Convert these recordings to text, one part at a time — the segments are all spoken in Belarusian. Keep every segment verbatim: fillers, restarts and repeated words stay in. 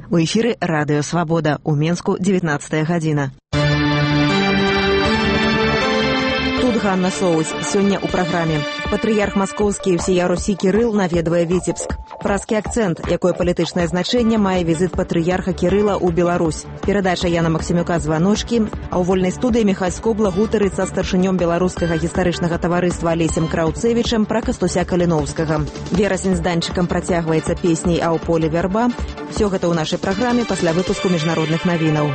У эфіры Радыё Свабода. У Менску дзевятнаццатая гадзіна. Тут Ганна Соусь. Сёння ў праграме. Патрыярх маскоўскі і ўсія Русі Кірыл наведвае Віцебск. Празкі акцэнт, якое палітычнае значэнне мае візіт патрыярха Кірыла ў Беларусь. Перадача Яна Максімюка «Званочкі», а ў вольнай студыі Міхаль Скобла гутарыць са старшынём беларускага гістарычнага таварыства Алесем Краўцэвічам пра Кастуся Каліноўскага. Верасень з данчыкам працягваецца песняй «А ў полі вярба». Всё гэта ў нашай праграме пасля выпуску міжнародных навінаў.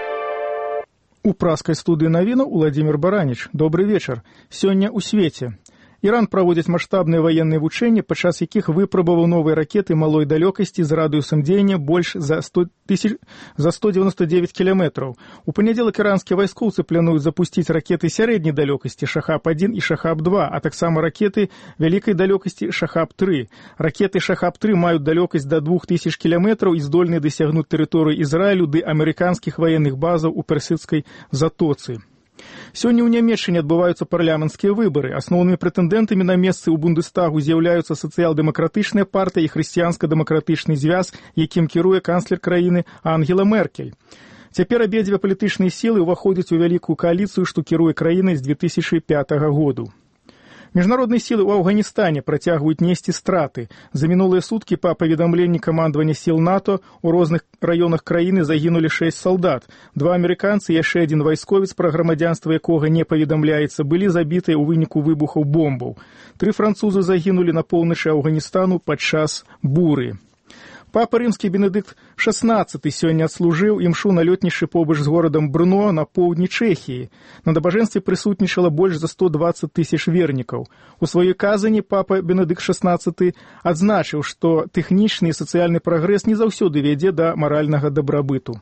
У празкай студыі навінаў Уладзімір Бараніч. Добры вечар. Сёння ў свеце. Іран праводзіць маштабныя ваенныя вучэнні, падчас якіх выпрабаваў новыя ракеты малой далёкасці з радыусам дзеяння больш за сто дзевяносто девять кіламетраў. У панядзелак іранскія вайскоўцы плануюць запусціць ракеты сярэдняй далёкасці Шахаб адзін і Шахаб два, а таксама ракеты вялікай далёкасці Шахаб тры. Ракеты Шахаб тры маюць далёкасць да двух тысяч кіламетраў і здольныя дасягнуць тэрыторыі Ізраілю ды амерыканскіх ваенных базаў у персідскай затоцы. Сёння ў Нямецчыне адбываюцца парламенцкія выбары. Асноўнымі прэтэндэнтамі на месцы ў Бундестагу з'яўляюцца сацыял-дэмакратычная партыя і хрысціянска-дэмакратычны звяз, якім кіруе канцлер краіны Ангела Меркель. Цяпер абедзве палітычныя сілы ўваходзяць у вялікую кааліцыю, што кіруе краінай з две тысячы пятага году. Міжнародныя сілы ў Афганістане працягваюць несці страты. За мінулыя суткі па паведамленні камандавання сіл НАТО у розных раёнах краіны загінулі шэсць салдат. Два амерыканцы і яшчэ адзін вайсковец, пра грамадзянства якога не паведамляецца, былі забітыя ў выніку выбухаў бомбаў. Тры французы загінулі на поўначы Афганістану падчас буры. Папа рымскі Бенедыкт шаснаццаты сёння адслужыў імшу на лётнішчы побач з горадам Брно на поўдні Чэхіі. На набажэнстве прысутнічала больш за сто дваццаць тысяч вернікаў. У сваёй казані папа Бенедыкт шаснаццаты адзначыў, што тэхнічны і сацыяльны прагрэс не заўсёды вядзе да маральнага дабрабыту.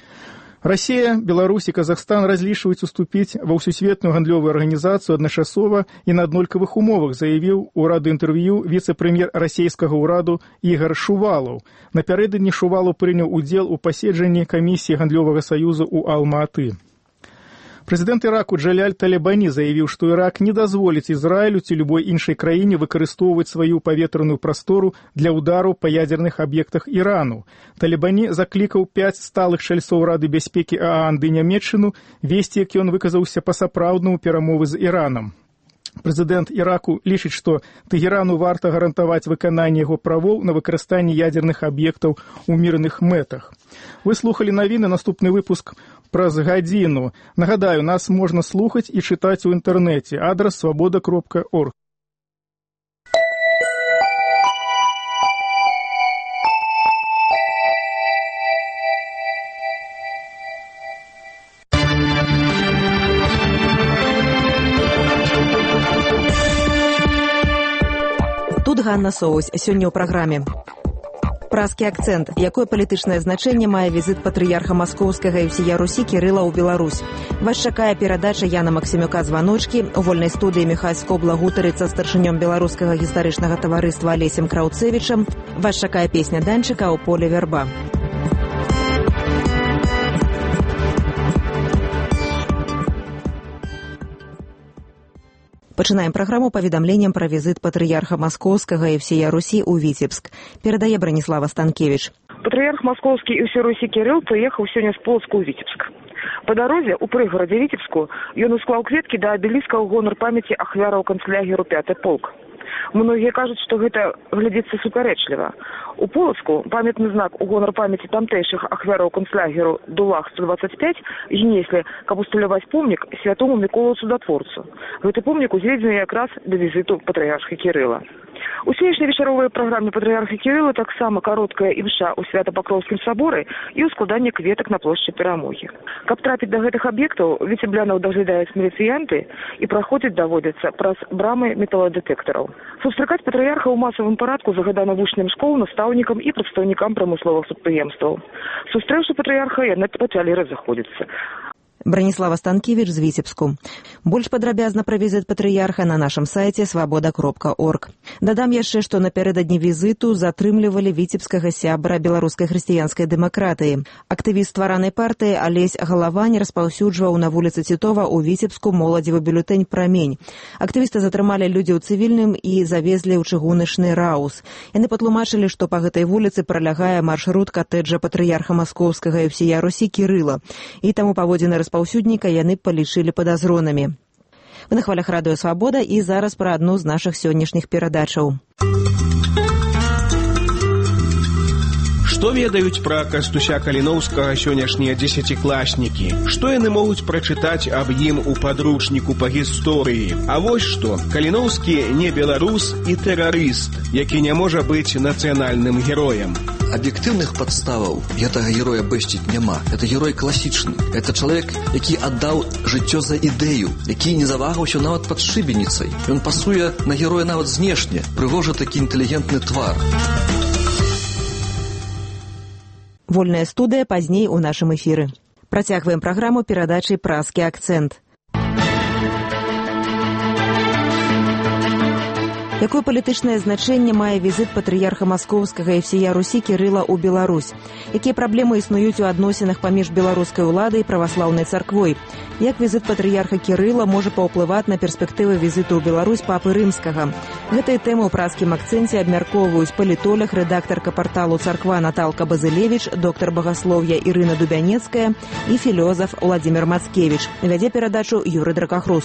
Расія, Беларусь і Казахстан разлічваюць уступіць ва ўсусветную гандлёвую арганізацыю адначасова і на аднолькавых умовах, заявіў у радыёінтэрв'ю віцэ-прэм'ер расійскага ўраду Ігар Шувалаў. Напярэдадні Шувалаў прыняў удзел у паседжанні камісіі гандлёвага саюзу ў Алма-Аты. Прэзідэнт Іраку Джаляль Талебані заявіў, што Ірак не дазволіць Ізраілю ці любой іншай краіне выкарыстоўваць сваю паветраную прастору для ўдараў па ядзерных аб'ектах Ірану. Талебані заклікаў пяць сталых чальцоў Рады бяспекі ААН ды Нямецчыну весці, як ён выказаўся, па-сапраўднаму перамовы з Іранам. Прэзідэнт Іраку лічыць, што Тэгерану варта гарантаваць выкананне яго правоў на выкарыстанне ядзерных аб'ектаў у мірных мэтах. Вы слухалі навіны, наступны выпуск праз гадзіну. Нагадаю, нас можна слухаць і чытаць у інтэрнэце. Адрас свабода кропка орг. Тут Ганна Соусь. Сёння ў праграме. Празкі акцэнт. Якое палітычнае значэнне мае візіт патрыярха маскоўскага і ўсія Русі Кірыла ў Беларусь? Вас чакае перадача Яна Максімюка «Званочкі». У вольнай студыі Міхаль Скобла гутарыць са старшынём беларускага гістарычнага таварыства Алесем Краўцэвічам. Вас чакае песня данчыка «У полі вярба». Пачынаем праграму паведамленнем пра візіт патрыярха маскоўскага і ўсія Русі ў Віцебск. Перадае Браніслава Станкевіч. Патрыярх маскоўскі і ўсёй Русі Кірыл прыехаў сёння з Полацка ў Віцебск. Па дарозе ў прыгарадзе Віцебску ён усклаў кветкі да абеліска ў гонар памяці ахвяраў канцлагеру пяты полк. Многія кажуць, што гэта глядзіцца супярэчліва. У Полацку памятны знак у гонар памяці тамтэйшых ахвяраў канцлагеру Дулах сто двадцать пять знеслі, каб усталяваць помнік святому Міколу Цудатворцу. Гэты помнік узведзены якраз да візіту патрыярха Кірыла. У сённяшняй вечаровай праграме патрыярха Кірыла таксама кароткая імша ў Свята-Пакроўскім саборы і ўскладанне кветак на плошчы Перамогі. Каб трапіць да гэтых аб'ектаў, віцеблянаў даглядаюць міліцыянты і праходзіць даводзіцца праз брамы металадэтэктараў. Сустракаць патрыярха ў масавым парадку загадана вучням школ, настаўнікам і прадстаўнікам прамысловых прадпрыемстваў. Сустрэўшы патрыярха, яны пачалі разыходзіцца. Браніслава Станкевіч з Віцебску. Больш падрабязна пра візіт патрыярха на нашым сайце свабода кропка орг. Дадам яшчэ, што напярэдадні візіту затрымлівалі віцебскага сябра беларускай хрысціянскай дэмакратыі. Актывіст стваранай партыі Алесь Галавань распаўсюджваў на вуліцы Цітова ў Віцебску моладзевы бюлетэнь «Прамень». Актывіста затрымалі людзі ў цывільным і завезлі ў чыгуначны раус. Яны патлумачылі, што па гэтай вуліцы пралягае маршрут катэджа патрыярха маскоўскага і ўсія Русі Кірыла, і таму паводзіны распаўсюдніка яны палічылі падазронымі. Вы на хвалях радыё «Свабода» і зараз пра адну з нашых сённяшніх перадачаў. Што ведаюць пра Кастуся Каліноўскага сённяшнія дзесяцікласнікі? Што яны могуць прачытаць аб ім у падручніку па гісторыі? А вось што, Каліноўскі не беларус і тэрарыст, які не можа быць нацыянальным героем. Аб'ектыўных падставаў гэтага героя бэсціць няма. Это герой класічны. Это чалавек, які аддаў жыццё за ідэю, які не завагаўся нават пад шыбеніцай. Ён пасуе на героя нават знешне, прыгожа такі інтэлігентны твар. Вольная студыя пазней у нашым эфіры. Працягваем праграму перадачай «Праскі акцэнт». Якое палітычнае значэнне мае візіт патрыярха маскоўскага і ўсія Русі Кірыла ў Беларусь? Якія праблемы існуюць у адносінах паміж беларускай уладай і праваслаўнай царквой? Як візіт патрыярха Кірыла можа паўплываць на перспектывы візіту ў Беларусь папы рымскага? Гэтыя тэмы ў праскім акцэнце абмяркоўваюць палітолог, рэдактарка парталу «Царква» Наталка Базылевіч, доктар багаслов'я Ірына Дубянецкая і філёзаф Уладзімір Мацкевіч. Вядзе перадачу Юрый Дракахруст.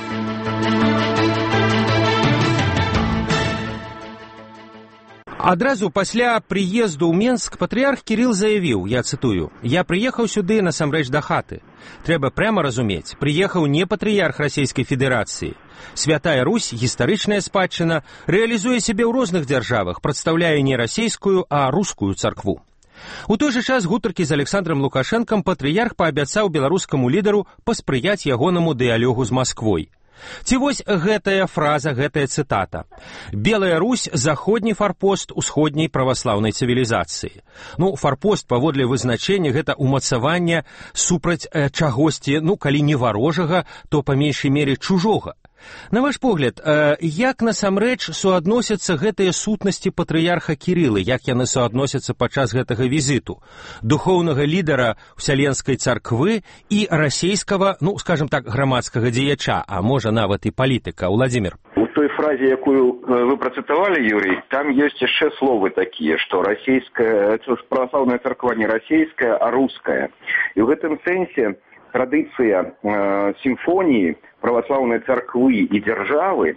Адразу пасля прыезду ў Менск патрыярх Кірыл заявіў, я цытую: «Я прыехаў сюды насамрэч да хаты. Трэба пряма разумець, прыехаў не патрыярх Расійскай Федэрацыі. Святая Русь, гістарычная спадчына, рэалізуе сябе ў розных дзяржавах, прадстаўляе не расійскую, а рускую царкву». У той жа час гутаркі з Александром Лукашэнкам патрыярх паабяцаў беларускаму лідару паспрыяць ягонаму дыялогу з Масквой. Ці вось гэтая фраза, гэтая цытата: «Белая Русь – заходні фарпост усходняй праваслаўнай цывілізацыі». Ну, фарпост, паводле вызначэння, гэта умацаванне супраць э, чагосьці, ну, калі не варожага, то па меншай мере чужога. На ваш погляд, э, як насамрэч суадносяцца гэтыя сутнасці патрыярха Кірылы, як яны суадносяцца падчас гэтага візіту, духоўнага лідара Вселенскай царквы і расійскага, ну, скажем так, грамадскага дзеяча, а можа нават і палітыка? Уладзімір. У той фразе, якую вы працытавалі, Юрий, там ёсць яшчэ словы такія, што расійская, праваслаўная царква не расійская, а руская. І ў гэтым сэнсе традыцыя э, сімфоніі праваслаўнай царквы і дзяржавы,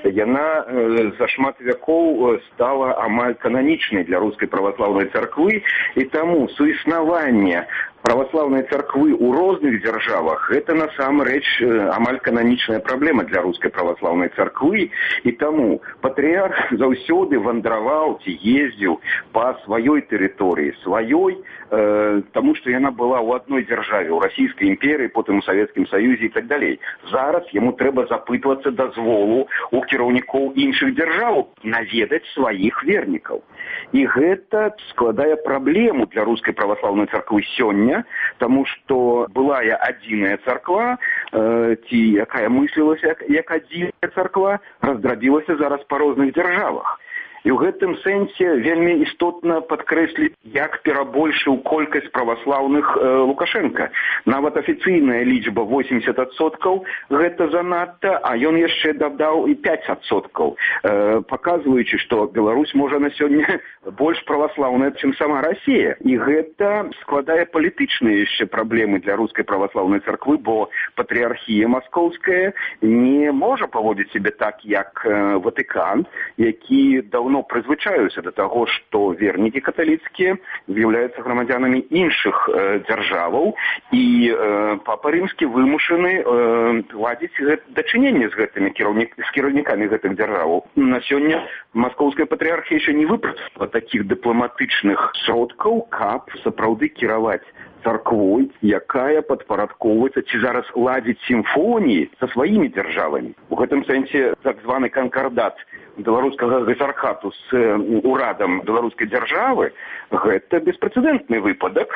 яна э, за шмат вякоў стала амаль кананічнай для рускай праваслаўнай царквы, і таму суіснаванне праваслаўнай царквы ў розных дзяржавах гэта насамрэч амаль кананічная праблема для рускай праваслаўнай царквы, і таму патрыярх заўсёды вандраваў ці ездзіў па сваёй тэрыторыі, сваёй, э, таму што яна была ў адной дзяржаве, ў расійскай імперыі, потым у Савецкім Саюзе і так далей. Зараз яму трэба запытвацца дазволу у кіраўнікоў іншых дзяржаў наведаць сваіх вернікаў. І гэта складае праблему для рускай праваслаўнай царквы сёння, таму што былая адзіная царква, э, ці якая мыслілася як, як адзіная царква, раздрабілася зараз па розных дзяржавах. І ў гэтым сэнсе вельмі істотна падкрэсліць, як перабольшыў колькасць праваслаўных э, Лукашенка. Нават афіцыйная лічба восемьдесят адсоткаў гэта занадта, а ён яшчэ дадаў і пять адсоткаў, э, паказваючы, што Беларусь можа на сёння больш праваслаўная, чым сама Расія. І гэта складае палітычныя яшчэ праблемы для рускай праваслаўнай царквы, бо патрыархія маскоўская не можа паводзіць сябе так, як э, Ватыкан, які даўно прызвычаюся да таго, што вернікі каталіцкія з'яўляюцца грамадзянамі іншых э, дзяржаваў, і э, папа рымскі вымушаны э, ладзіць дачыненне з гэтымі кіраўнік, з кіраўнікамі гэтых дзяржаваў. На сёння маскоўская патрыархія яшчэ не выпрацавала такіх дыпламатычных сродкаў, каб сапраўды кіраваць царквой, якая падпарадкоўваецца ці зараз ладзіць сімфоніі са сваімі дзяржавамі. У гэтым сэнсе так званы канкардат беларускага гасархату з урадам беларускай дзяржавы гэта беспрэцэдэнтны выпадак.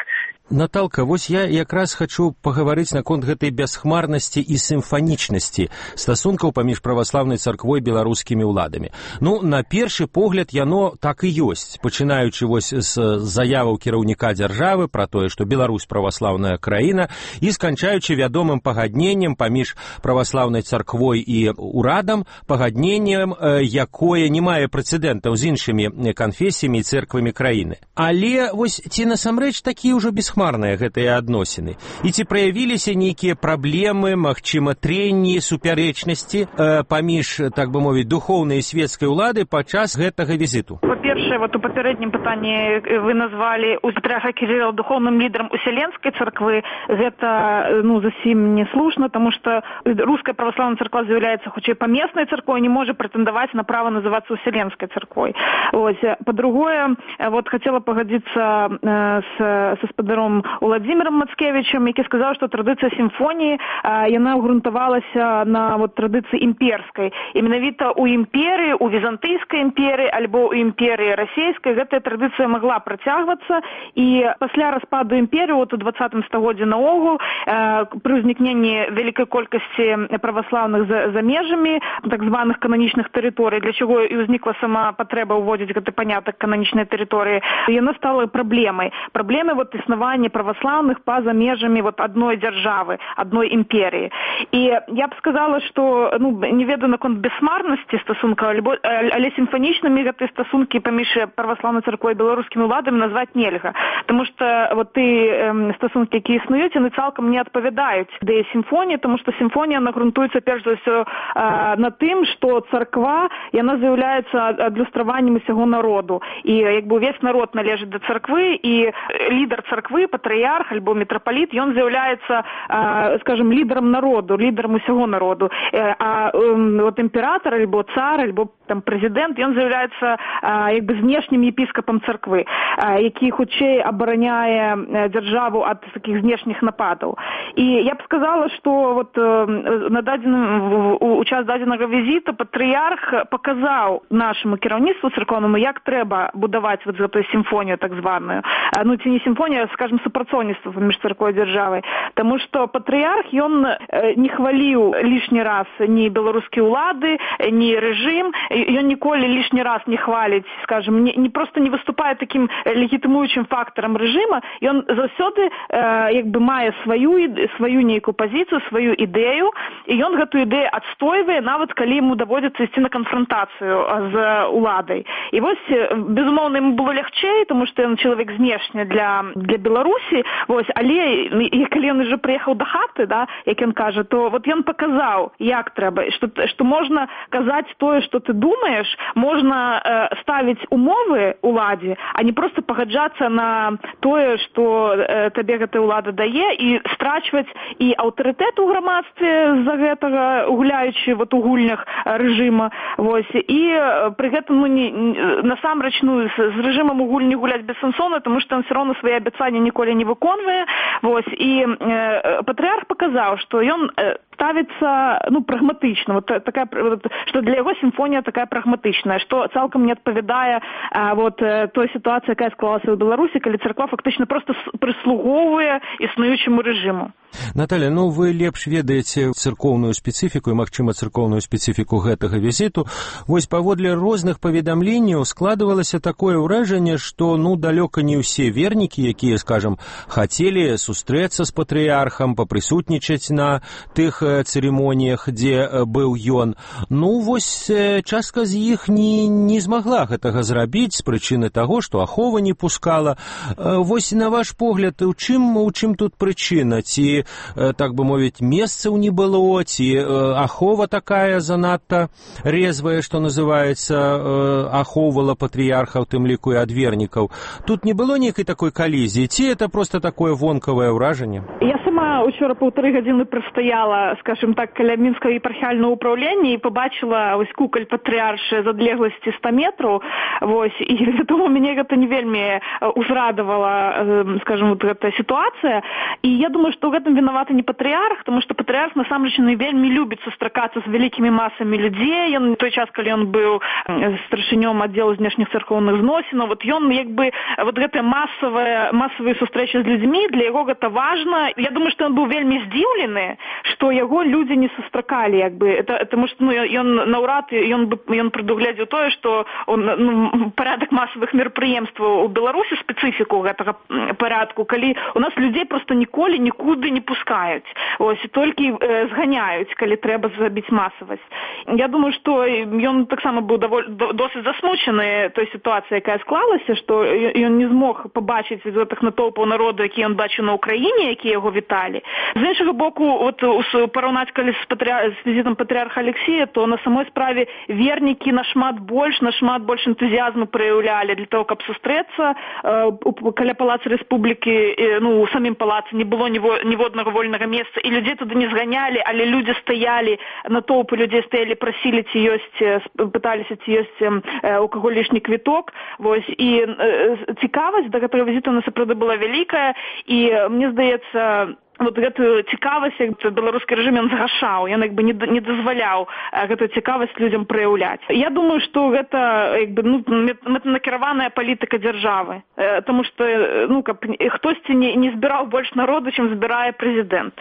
Наталка, вось я якраз хачу пагаварыць наконт гэтай бясхмарнасці і сімфанічнасці стасункаў паміж праваслаўнай царквой і беларускімі ўладамі. Ну, на першы погляд, яно так і ёсць, пачынаючы вось з заяваў кіраўніка дзяржавы пра тое, што Беларусь праваслаўная краіна, і сканчаючы вядомым пагадненнем паміж праваслаўнай царквой і ўрадам, пагадненнем, якое не мае прэцэдэнтаў з іншымі канфесіямі і цэрквамі краіны. Але вось ці насамрэч такія ўжо бесхмарныя гэтыя адносіны? І ці праявіліся нейкія праблемы, магчыма, трэнні, супярэчнасці э, паміж, так бы мовіць, духоўнай і свецкай улады падчас гэтага візіту? Па-першае, вот у папярэднім пытанні вы назвалі патрыарха Кірыла духоўным лідарам уселенскай царквы. Гэта, ну, зусім не слушна, таму што руская праваслаўная царква з'яўляецца хутчэй памеснай царквой, не можа прэтэндаваць на права называцца уселенскай царквой. Ось. Па-другое, вот хацела пагадзіцца э, с, са спадаром Уладзімірам Мацкевічам, які сказаў, што традыцыя сімфоніі яна ўгрунтавалася на вот, традыцыі імперскай. І менавіта ў імперыі, у візантыйскай імперыі альбо ў імперыі расійскай гэтая традыцыя магла працягвацца. І пасля распаду імперыі, вот, у двадцатым стагоддзі наогул, пры ўзнікненні вялікай колькасці праваслаўных за, за межамі так званых кананічных тэрыторый, для чаго і ўзнікла сама патрэба ўводзіць гэты панятак кананічнай тэрыторыі, яна стала праблемай. Праблемай вот, існавання праваслаўных па-за межамі вот, адной дзяржавы, адной імперыі. І я б сказала, што ну, не ведаю наконт бесхмарнасці стасункаў, але сімфанічнымі гэтыя стасункі паміж праваслаўнай царквой і беларускімі ўладамі назваць нельга. Таму што вот, тыя стасункі, які існуюць, яны цалкам не адпавядаюць ідэі сімфоніі, таму што сімфонія нагрунтуецца перш за ўсё на тым, што царква яна з'яўляецца адлюстраваннем усяго народу. І як бы увесь народ належыць да царквы, і лідар царквы, патрыярх альбо мітрапаліт, ён з'яўляецца, скажем, лідарам народу, лідарам усяго народу. А вот імператор альбо цар, альбо там прэзідэнт, ён з'яўляецца як бы знешнім епіскапам царквы, які хутчэй абараняе дзяржаву ад такіх знешніх нападаў. І я б сказала, што вот на дадзеным у час дадзенага візіта патрыярх паказаў нашаму кіраўніцтву царкоўнаму, як трэба будаваць вот гэтую сімфонію так званую. Ну ці не сімфонія, скажем, супрацоўніцтва паміж царквой і дзяржавай. Таму што патрыярх ён не хваліў лішні раз ні беларускія ўлады, ні рэжым, ён ніколі лішні раз не хваліць, скажем, не, не просто не выступае такім легітымуючым фактарам рэжыма, ён заўсёды э, як бы мае сваю, сваю нейкую пазіцыю, сваю ідэю, і ён гэтую ідэю адстойвае, нават калі яму даводзіцца ісці на канфрантацыю з уладай. І вось, безумоўна, яму было лягчэй, тому што ён чалавек знешні для, для Беларусі, вось, але і калі ён уже прыехаў да хаты, да, як ён кажа, то вот ён паказаў, як трэба, што, што можна казаць тое, што ты думаеш, можна э, ставіць умовы уладзе, а не просто пагаджацца на тое, што э, табе гэтая ўлада дае, і страчваць і аўтарытэт у грамадстве з-за гэтага, гуляючы вот у гульнях рэжыма, вось, і э, пры гэтым ну, не, насамрэч ну, з, з рэжымам у гульні гуляць бессэнсоўна, тому што ён все роўно свае абяцанні ніколі не выконвае, вось, і э, патрыарх паказаў, што ён э, ставіцца ну, прагматычна, вот, такая, вот, што для яго сімфонія такая прагматычная, што цалкам не адпавядае а, вот, той сітуацыі, якая склалася ў Беларусі, калі царква фактычна проста прыслугоўвае існуючаму рэжыму. Наталья, ну вы лепш ведаеце царкоўную спецыфіку і, магчыма, царкоўную спецыфіку гэтага візіту. Вось паводле розных паведамленняў складывалася такое ўражанне, што ну далёка не ўсе вернікі, якія, скажам, хацелі сустрэцца з патрыярхам, папрысутнічаць на тых цырымоніях, дзе быў ён. Ну вось частка з іх не, не змагла гэтага зрабіць з прычыны таго, што ахова не пускала. Вось на ваш погляд, у чым, у чым тут прычына? Ці так бы мовіць, месцаў не было, ці ахова такая занадта резвая, што называецца, ахоўвала патрыярха, у тым ліку і ад вернікаў. Тут не было нейкай такой калізіі, ці это просто такое вонкавае ўражанне? Я сама Я учора паўтары гадзіны прастаяла, скажем так, каля мінскага епархіяльнага ўпраўлення і побачила ось куколь патрыаршы з адлегласці ста метраў. Вось, і вядома, мяне гэта не вельмі узрадавала, скажем, вот гэта сітуацыя. І я думаю, што ў гэтым вінаваты не патрыарх, тому што патрыарх насамрэч не вельмі любіць сустракацца з вялікімі масамі людзей. Ён той час, калі ён быў старшынём аддзелу знешніх царкоўных зносінаў, вот ён як бы вот гэтыя масавыя масавыя сустрэчы з людзьмі, для яго гэта важна. Я думаю, што ён быў вельмі здзіўлены, што яго людзі не сустракалі, як бы, это, тому што ну, ён наўрад ён бы ён прадугледзеў тое, што он, ну, парадак масавых мерапрыемстваў у Беларусі, спецыфіку гэтага парадку, калі у нас людзей проста ніколі нікуды не пускаюць, ось, і толькі э, зганяюць, калі трэба забіць масавасць. Я думаю, што ён таксама быў даволь, досыць засмучаны той сітуацыі, якая склалася, што ён не змог пабачыць з гэтых натоўпаў народу, які ён бачыў на Украіне, якія яго віталі. З іншага боку, от, параўнаць калі з, патры... з візітам патрыарха Алексея, то на самой справе вернікі нашмат больш, нашмат больш энтузіязму праяўлялі для того, каб сустрэцца. Э, каля палаца Рэспублікі, э, ну, у самім палацы не было ніводнага вольнага месца, і людзей туды не зганялі, але людзі стаялі, натоўпы людзей стаялі, прасілі, ці ёсць, пыталіся, ці ёсць э, у каго лішні квіток. Вось, і э, цікавасць да гэтага візіту на сапраўды была вялікая, і мне здаецца, вот гэтую цікавасць беларускі рэжым ён згашаў, ён як бы не, не дазваляў гэтую цікавасць людзям праяўляць. Я думаю, што гэта як бы, ну, мэтанакіраваная палітыка дзяржавы, э, таму што ну, каб хтосьці не, не збіраў больш народу, чым збірае прэзідэнт.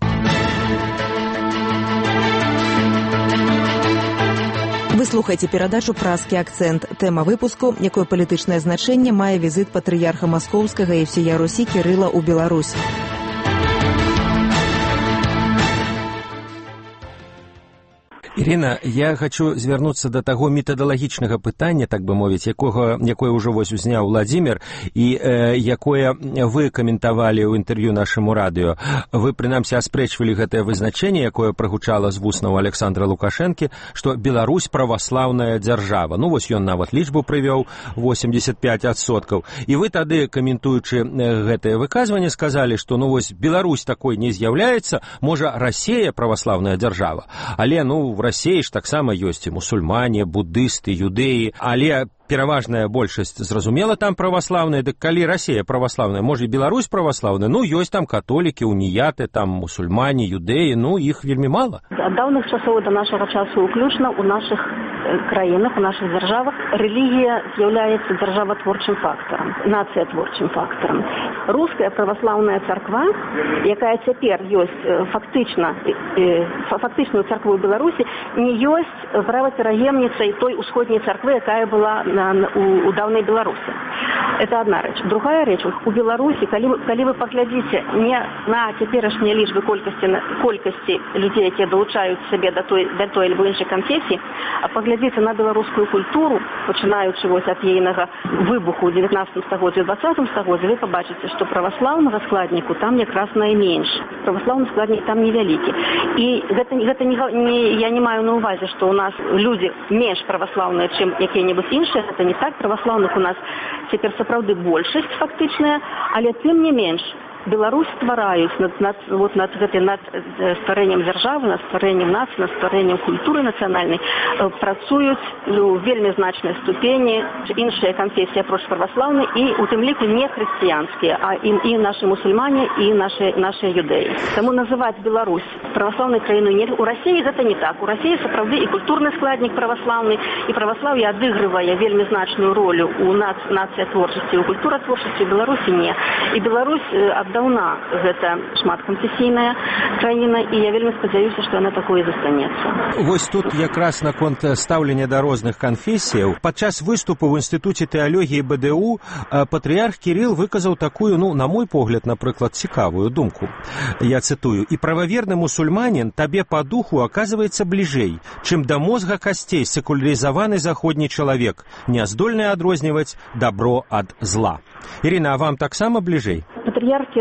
Вы слухаеце перадачу «Празкі акцэнт». Тэма выпуску – якое палітычнае значэнне мае візіт патрыярха Маскоўскага і всея Русі Кірыла ў Беларусь. Ірина, я хочу звярнуцца да таго метадалагічнага пытання, так бы мовіць, якога, якое ўжо вось узняў Владзімір і э, якое вы каментавалі ў інтэрв'ю нашаму радыё. Вы, прынамсі, аспрэчвалі гэтае вызначэнне, якое прагучала з вуснаў Александра Лукашэнкі, што Беларусь праваслаўная дзяржава. Ну, вось ён нават лічбу прывёў восемьдесят пять адсоткаў. І вы тады, каментуючы гэтае выказванне, сказалі, што ну вось Беларусь такой не з'яўляецца, можа, Расія праваслаўная дзяржава. Але, ну, в Расіі ж таксама ёсць і мусульмане, буддысты, юдэі, але пераважная большасць, зразумела, там праваслаўная, дык калі Расія праваслаўная, можа і Беларусь праваслаўная, ну, ёсць там католікі, уніяты, там мусульмане, юдэі, ну, іх вельмі мала. Ад даўных часоў да нашага часу ўключна ў нашых краінах, у нашых дзяржавах рэлігія з'яўляецца дзяржаватворчым фактарам, нацыятворчым фактарам. Руская праваслаўная царква, якая цяпер ёсць фактычна, фактычную царкву Беларусі, не ёсць правапераемніцай той усходняй царквы, якая была на, у, у даўнай Беларусі. Это одна рэч. Другая рэч, у Беларусі, калі, калі вы паглядзіце не на цяперашнія лічбы колькасці, колькасці людзей, якія далучаюць сабе да той, да той альбо іншай канфесіі, а паглядзіце на беларускую культуру, пачынаючы вось ад ейнага выбуху ў дзевятнаццатым стагоддзі, дваццатым стагоддзі, вы пабачыце, што праваслаўнага складніку там якраз найменш. Праваслаўны складнік там невялікі. І гэта, гэта не, не, я не маю на ўвазе, што ў нас людзі менш праваслаўныя, чым якія-небудзь іншыя. Гэта не так. Праваслаўных у нас цяпер сапраўды большасць фактычная, але тым не менш Беларусь ствараюць над, над, вот, над, гэтай, над стварэннем дзяржавы, над стварэннем нацыі, над стварэннем культуры нацыянальнай, працуюць ну, вельмі значнай ступені іншыя канфесіі апроч праваслаўнай і у тым ліку не хрысціянскія, а і, і нашы мусульмане, і нашы, нашы юдэі. Таму называць Беларусь праваслаўнай краінай не... У Расіі гэта не так. У Расіі сапраўды і культурны складнік праваслаўны, і праваслаўе адыгрывае вельмі значную ролю у нац... нацыятворчасці, у культуратворчасці, у Беларусі не. І Беларусь ад даўна гэта шматканфесійная краіна, і я вельмі спадзяюся, што яна такое і застанецца. Вось тут якраз наконт стаўлення да розных канфесіяў. Падчас выступу ў інстытуце тэалогіі бэ дэ у патрыярх Кірыл выказаў такую, ну, на мой погляд, напрыклад, цікавую думку. Я цытую: «І прававерны мусульманин табе по духу оказывается бліжэй, чым да мозга касцей секуляризаваны заходні чалавек, няздольны адрозніваць добро ад зла». Ірина, а вам таксама бліжэй? Патрыярх Кірыл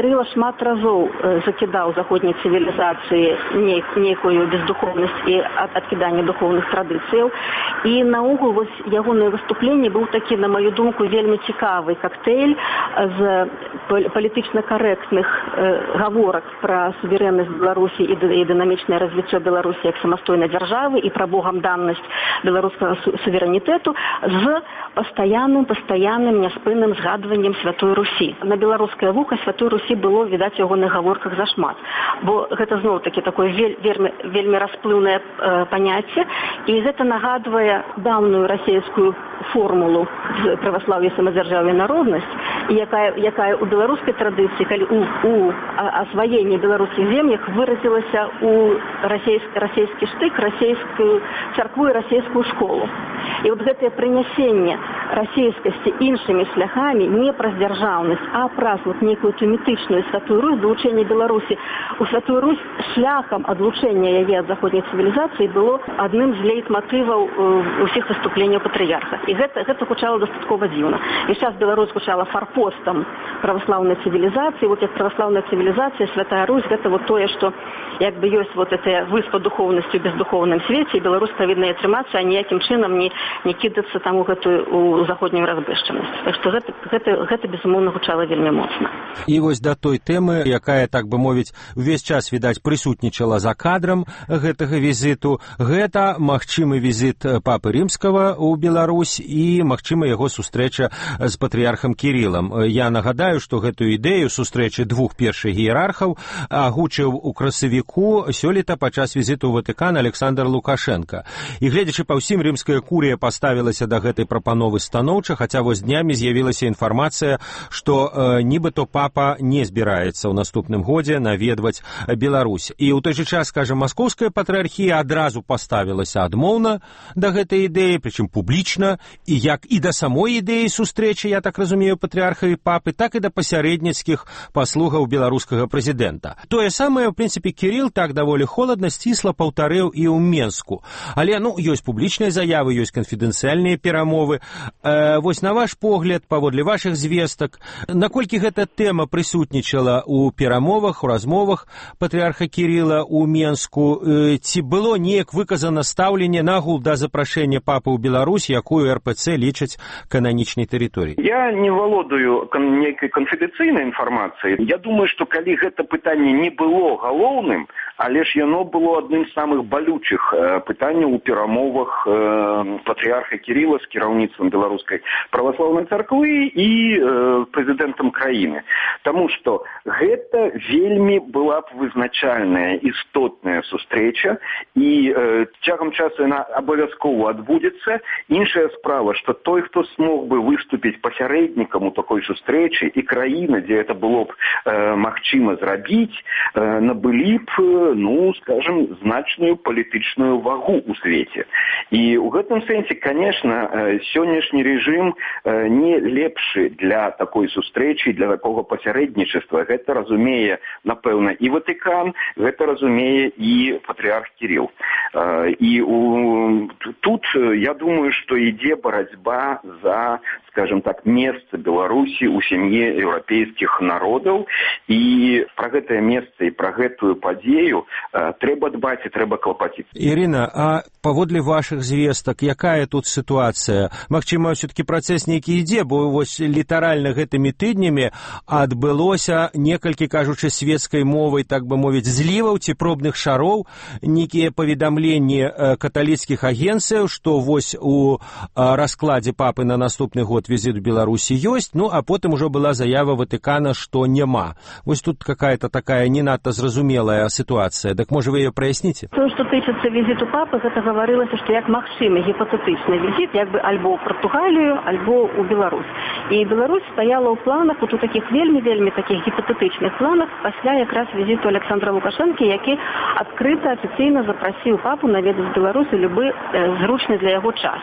Кірыла шмат разоў закідаў заходняй цывілізацыі нейкую бездуховнасць і адкіданне духовных традыцыяў. І наогул вось ягонае выступленне быў такі, на маю думку, вельмі цікавы коктейль з палітычна карэктных гаворак пра суверэннасць Беларусі і дынамічнае развіццё Беларусі як самастойнай дзяржавы і пра богамданнасць беларускага суверэнітэту з пастаянным, пастаянным няспынным згадваннем Святой Русі. На беларускае вуха Святой Русі было, відаць, у ягоных гаворках зашмат. Бо гэта зноў-такі такое вельмі, вельмі расплыўнае э, паняцце, і гэта нагадвае даўную расійскую формулу праваслаўя, самадзяржаўя, народнасць, якая, якая у беларускай традыцыі, калі у, у асваенні беларускіх землях выразілася у расійскі, расійскі штык, расійскую царкву і расійскую школу. І вот гэтае прынясенне расійскасці іншымі шляхамі не праз дзяржаўнасць, а праз вот нейкую ту мітычную Святую Русь, далучэнне Беларусі у Святую Русь шляхам адлучэння яе ад заходняй цывілізацыі было адным з лейтматываў усіх выступленняў патрыярха. І гэта, гэта гучала дастаткова дзіўна. І зараз Беларусь гучала фарпостам праваслаўнай цывілізацыі. Вот як праваслаўная цывілізацыя, Святая Русь, гэта вот тое, што як бы ёсць вот эта выспа духовнасці ў бездуховным свеце, і Беларусь павінна атрымацца, а ніякім чынам не, не кідацца там у гэтую у заходнюю разбэшчанасць. Так што гэта, гэта, гэта безумоўна гучала вельмі моцна. І вось да той тэмы, якая, так бы мовіць, увесь час, відаць, прысутнічала за кадрам гэтага візіту, гэта магчымы візіт папы Рымскага ў Беларусь і магчыма яго сустрэча з патрыярхам Кірылам. Я нагадаю, што гэтую ідэю сустрэчы двух першых іерархаў агучыў у красавіку сёлета падчас візіту ў Ватыкан Александр Лукашенко. І гледзячы па ўсім, рымская курыя паставілася да гэтай прапановы станоўча, хаця вось днямі з'явілася інфармацыя, што э, нібыто папа не збіраецца ў наступным годзе наведваць Беларусь. І ў той жа час, скажем, маскоўская патрыархія адразу паставілася адмоўна да гэтай ідэі, прычым публічна, і як і да самой ідэі сустрэчы, я так разумею, патрыарха і папы, так і да пасярэдніцкіх паслугаў беларускага прэзідэнта. Тое самае, в прынцыпе, Кірыл так даволі холадна, сцісла паўтарэў і ў Менску. Але, ну, ёсць публічныя заявы, ёсць канфідэнцыяльныя перамовы. Э, вось на ваш погляд, паводле вашых звестак, наколькі гэта тэма прысутнічала ў перамовах, у размовах патрыарха Кірыла ў Менску, э, ці было неяк выказана стаўленне нагул да запрашэння папы ў Беларусь, якую эр пэ цэ лічаць кананічнай тэрыторыяй? Я не валодаю нейкай канфідэнцыйнай інфармацыяй. Я думаю, што калі гэта пытанне не было галоўным, але ж яно было адным з самых балючых э, пытанняў у перамовах э, патрыярха Кірыла з кіраўніцтвам беларускай праваслаўнай царквы і э, прэзідэнтам краіны. Таму што гэта вельмі была б вызначальная, істотная сустрэча, і э, цягам часу яна абавязкова адбудзецца. Іншая справа, што той, хто смог бы выступіць пасярэднікам у такой сустрэчы, і краіна, дзе это было б э, магчыма зрабіць, э, набылі б, ну, скажем, значную палітычную вагу ў свеце. І ў гэтым сэнсе, конечно, э, сённяшні рэжым э, не лепшы для такой сустрэчы, для такога пасярэднічества. Гэта разумее, напэўна, і Ватыкан, гэта разумее і патрыарх Кірыл. Э, і у, тут, я думаю, што ідзе барацьба за, скажем так, месца Беларусі ў сям'і еўрапейскіх народаў, і пра гэтае месца і пра гэтую падзею э, трэба дбаць і трэба клапаціцца. Ірына, а паводле вашых звестак, якая тут сітуацыя? Магчыма, ўсё-такі працэс нейкі ідзе, бо вось літаральна гэтымі тыднямі адбылося некалькі, кажучы свецкай мовай, так бы мовіць, зліваў ці пробных шароў, нейкія паведамленні каталіцкіх агенцыяў, што вось у раскладзе папы на наступны год візіт у Беларусі ёсць, ну а потым ужо была заява Ватыкана, што няма. Вось тут какая-то такая не надта зразумелая сітуацыя. Так можа вы яе праясніце? То, што тычыцца візіту папы, гэта гаварылася, што як магчымы гіпотетычны візіт, як бы альбо ў Партугалію, альбо ў Беларусь. І Беларусь стаяла ў планах, у такіх вельмі-вельмі такіх гіпотетычных планах, пасля якраз візіту Александра Лукашэнкі, які адкрыта афіцыйна запрасіў папу наведаць Беларусі любы э, зручны для яго час.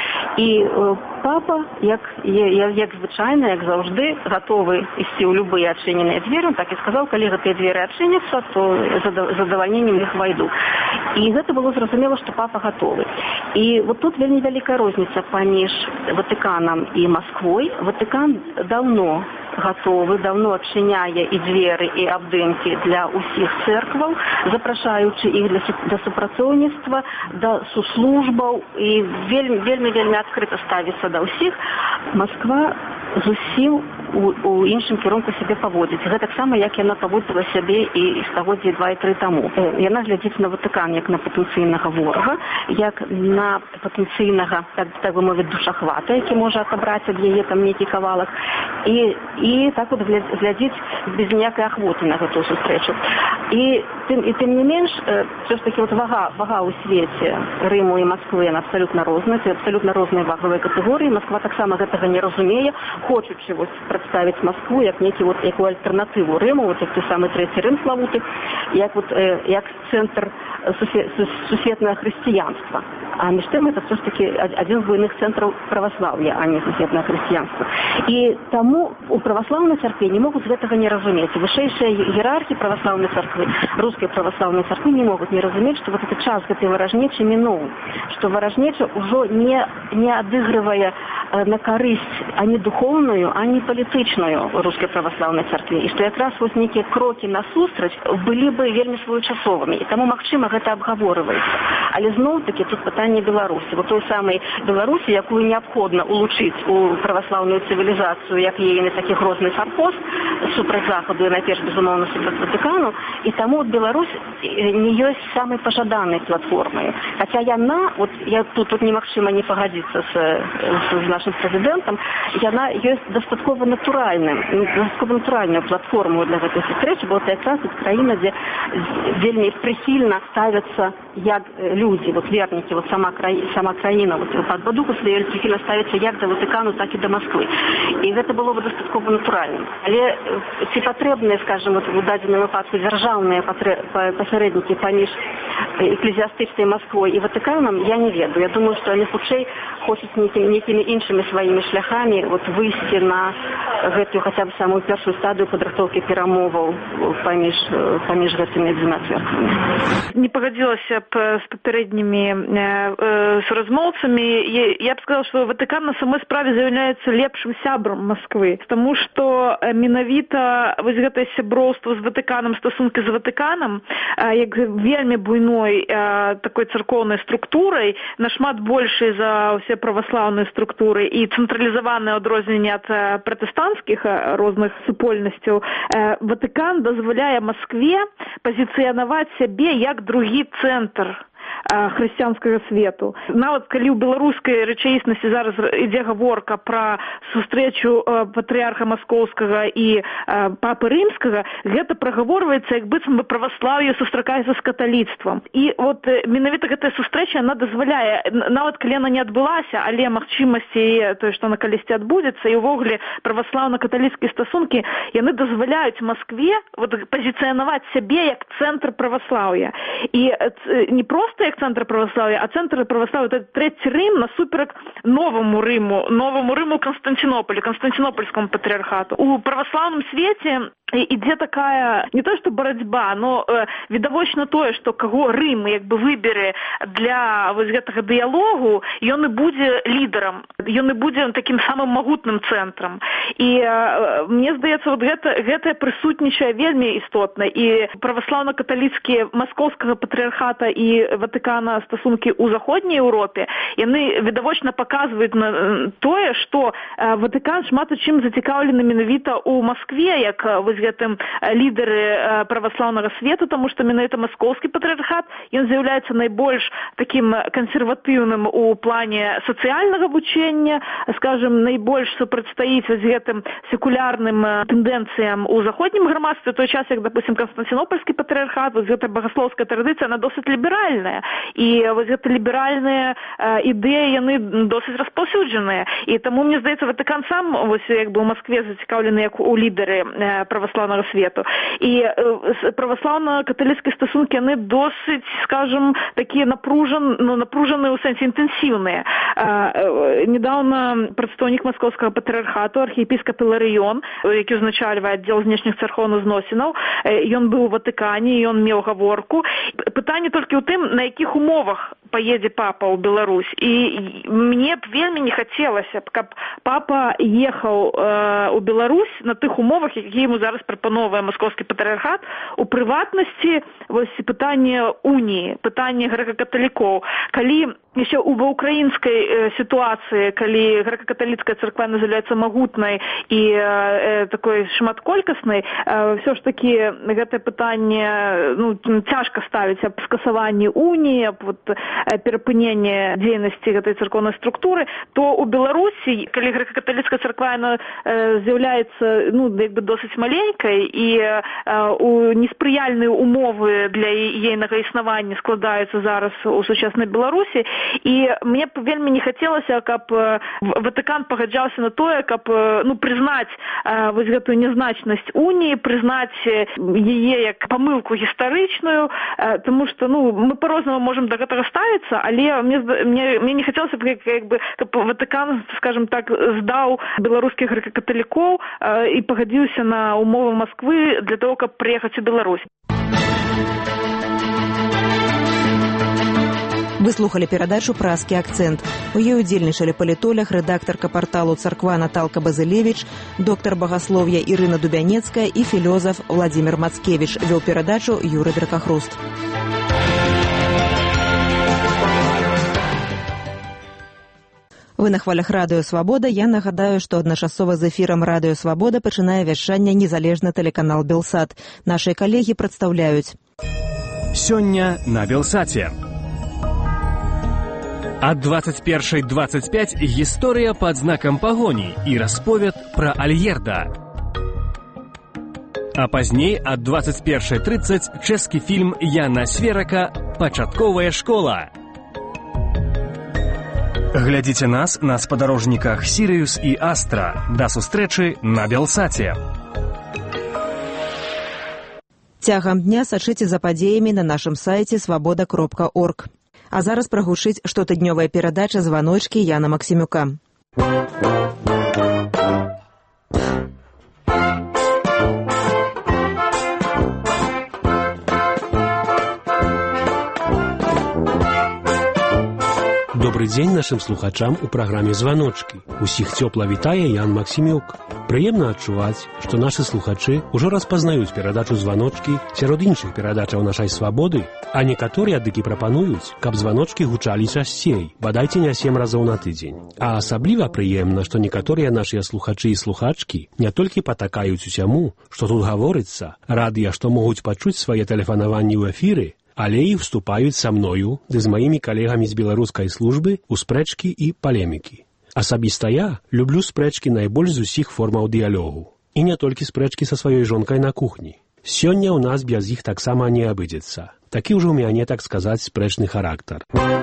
І э, папа, як, як, як звычайна, як заўжды, гатовы ісці ў любыя адчыненыя дзверы, так і сказаў, калі гэтыя дзверы адчыняцца, то з задавальненнем іх вайду. І гэта было зразумела, што папа гатовы. І вот тут вельмі вялікая розніца паміж Ватыканам і Масквой. Ватыкан даўно гатовы, даўно адчыняе і дзверы, і абдымкі для ўсіх цэркваў, запрашаючы іх для, для супрацоўніцтва, да суслужбаў і вельмі, вельмі, вельмі адкрыта ставіцца да ўсіх. Москва зусім у, у іншым кірунку сябе паводзіць. Гэта таксама, як яна паводзіла сябе і стагоддзі два і тры таму. Яна глядзіць на Ватыкан як на патэнцыйнага ворага, як на патэнцыйнага, так, так бы мовіць, душахвата, які можа атабраць ад яе там нейкі кавалак, і, і так от глядзіць без ніякай ахвоты на гэтую сустрэчу. І тым, і тым не менш, все ж таки вот вага, вага ў свеце Рыму і Москвы, яна абсалютна розная, це абсалютна розныя вагавыя катэгорыі. Москва таксама гэтага не разумее, хочучы вось прадставіць Москву як нейкі вот якую альтэрнатыву Рыму, вот як той самы трэці Рым славуты, як вот э, як цэнтр сусветнага хрысціянства. А між тым это все ж таки адзін з буйных цэнтраў праваслаўя, а не сусветнага хрысціянства. І таму у праваслаўнай царкве не могуць гэтага не разумець. Вышэйшыя іерархі праваслаўнай царквы, рускай праваслаўнай царквы не могуць не разумець, што вот этот час гэтай варажнечы мінуў, што варажнеча ўжо не, не адыгрывае на карысць ані духоўную, ані палітычную рускай праваслаўнай царкве. І што якраз вось нейкія крокі насустрач былі бы вельмі своечасовымі. І таму, магчыма, гэта абгаворваецца. Але зноў-такі тут пытанне Беларусі. Вот той самай Беларусі, якую неабходна улучыць у праваслаўную цывілізацыю, як яе такі грозны фарпост супраць Захаду і найперш, безумоўна, супраць Ватыкану. І таму Беларусь не ёсць самай пажаданай платформай. Хаця яна, вот я тут, тут немагчыма не пагадзіцца з, з нашым прэзідэнтам, яна ёсць дастаткова натуральным, дастаткова натуральную платформу для гэтай сустрэчы, бо это якраз краіна, дзе вельмі прыхільна ставяцца як людзі, вот вернікі, вот сама, краі, сама краіна, вот пад бадуку сваёй прыхільна ставіцца як да Ватыкану, так і да Москвы. І гэта было бы дастаткова натуральным. Але ці патрэбныя, скажем, вот, у дадзеным выпадку дзяржаўныя пасярэднікі паміж эклезіастычнай Москвой і Ватыканам, я не ведаю. Я думаю, што яны хутчэй хочуць нейкімі, нейкімі іншымі сваімі шляхамі вот, выйсці на гэтую хаця б самую першую стадыю падрыхтоўкі перамоваў паміж, паміж гэтымі дзвюма церквамі. Не пагадзілася б з папярэднімі э, суразмоўцамі. Я б сказала, што Ватыкан на самой справе з'яўляецца лепшым сябрам Москвы, таму што менавіта вось гэтае сяброўства з Ватыканам, стасункі з Ватыканам, як вельмі буйной такой царкоўнай структурай, нашмат большай за ўсе праваслаўныя структуры і цэнтралізаваныя адрозненне ад пратэстанцкіх розных супольнасцяў, Ватыкан дазваляе Москве пазіцыянаваць сябе як другі цэнтр хрысціянскага свету. Нават калі ў беларускай рэчаіснасці зараз ідзе гаворка пра сустрэчу патрыярха маскоўскага і папы рымскага, гэта прагаворваецца, як быццам бы праваслаўе сустракаецца з каталіцтвам. І от менавіта гэтая сустрэча, яна дазваляе, нават калі яна не адбылася, але магчымасці тое, што на калісьці адбудзецца, і ўвогуле праваслаўна-каталіцкія стасункі, яны дазваляюць Маскве вот, пазіцыянаваць сябе як цэнтр праваслаўя. І не проста як цэнтр праваслаўя, а цэнтр праваслаўя это трэці Рым насуперак новаму Рыму, новаму Рыму Константинополю, Константинопольскому патрыархату. У праваслаўным свеце ідзе такая, не то што барацьба, но э, відавочна тое, што каго Рым як бы выбере для вось гэтага дыялогу, ён і будзе лідарам, ён і будзе такім самым магутным цэнтрам. І э, мне здаецца, вот гэта, гэта прысутнічае вельмі істотна. І праваслаўна-каталіцкія маскоўскага патрыархата і Ватыкана стасункі ў заходняй Еўропе, яны відавочна паказваюць на тое, што э, Ватыкан шмат у чым зацікаўлены менавіта ў Маскве, як вось гэтым лідары праваслаўнага свету, таму што менавіта маскоўскі патрыархат, ён з'яўляецца найбольш такім кансерватыўным у плане сацыяльнага вучэння, скажем, найбольш супрацьстаіць вось гэтым секулярным тэндэнцыям у заходнім грамадстве, той час, як, допустим, Константинопольскі патрыархат, вось гэта багаслоўская традыцыя, она досыць ліберальная. І вось гэта ліберальныя ідэі, яны досыць распаўсюджаныя. І таму, мне здаецца, Ватыкан сам вось як бы ў Маскве зацікаўлены як у лідары праваслаўнага праваслаўнага свету. І праваслаўна-каталіцкія стасункі, яны досыць, скажем, такія напружан, ну, напружаныя ў сэнсе інтэнсіўныя. Недаўна прадстаўнік маскоўскага патрыархату, архіепіскап Іларыён, які ўзначальвае аддзел знешніх царкоўных зносінаў, ён быў у Ватыкане, ён меў гаворку. Пытанне толькі ў тым, на якіх умовах паедзе папа ў Беларусь. І мне б вельмі не хацелася, каб папа ехаў э, у Беларусь на тых умовах, які яму зараз прапановвае маскоўскі патрыархат, у прыватнасці вось пытанне уніі, пытанне грэка-каталікоў. Калі яшчэ ў украінскай э, сітуацыі, калі грэка-каталіцкая царква называецца магутнай і э, такой шматколькаснай, э, ўсё ж такі гэтае пытанне ну, цяжка ставіць аб скасаванні уніі, аб вот, перапыненне дзейнасці гэтай царкоўнай структуры, то ў Беларусі, калі грэка-каталіцкая царква яна, э, з'яўляецца ну, як бы досыць маленькай і э, у неспрыяльныя умовы для ейнага існавання складаюцца зараз у сучаснай Беларусі, і мне б вельмі не хацелася, каб Ватыкан пагаджаўся на тое, каб ну, прызнаць э, вось гэтую нязначнасць уніі, прызнаць яе як памылку гістарычную, э, тому што ну, мы по-рознаму можам да гэтага ставіцца, але мне, мне, мне не хацелася б, як, як бы, каб Ватыкан, скажем так, здаў беларускіх грэка-каталікоў э, і пагадзіўся на умовы Москвы для того, каб прыехаць у Беларусь. Вы слухали перадачу «Празкі акцэнт». У ёй удзельнічалі палітолог, рэдактарка парталу «Царква» Наталка Базылевіч, доктар багаслов'я Ірына Дубянецкая і філёзаф Владзімір Мацкевіч. Вёў перадачу Юрый Дракахруст. Вы на хвалях Радыё Свабода. Я нагадаю, што адначасова з эфірам Радыё Свабода пачынае вяшчанне незалежны тэлеканал «Белсат». Нашыя калегі прадстаўляюць. Сёння на «Белсаце». Ад двадцать першай двадцать пять гісторыя пад знакам пагоні і расповед пра Альерда. А пазней ад двадцать першай трыццаць чэшскі фільм Яна Сверака «Пачатковая школа». Глядзіце нас на спадарожніках Сірыус і Астра. Да сустрэчы на «Белсаце». Цягам дня сачыце за падзеямі на нашым сайце свабода кропка орг. А зараз прагучыць штотыднёвая перадача «Званочкі» Яна Максімюка. Добрый дзень нашым слухачам у праграме «Званочкі». Усіх цёпла вітае Ян Максімюк. Прыемна адчуваць, што нашы слухачы ўжо распазнаюць перадачу «Званочкі» сярод іншых перадачаў нашай свабоды, а некаторыя дык і прапануюць, каб званочкі гучалі часцей, бадайце не сем разоў на тыдзень. А асабліва прыемна, што некаторыя нашыя слухачы і слухачкі не толькі патакаюць усяму, што тут гаворыцца, радыя, што могуць пачуць свае тэлефанаванні ў эфіры, але і вступаюць са мною ды з маімі калегамі з беларускай службы ў спрэчкі і палемікі. Асабіста я люблю спрэчкі найбольш з усіх формаў дыялогу. І не толькі спрэчкі са сваёй жонкай на кухні. Сёння ў нас без іх таксама не абыдзецца. Такі ўжо ў мяне, так сказаць, спрэчны характар.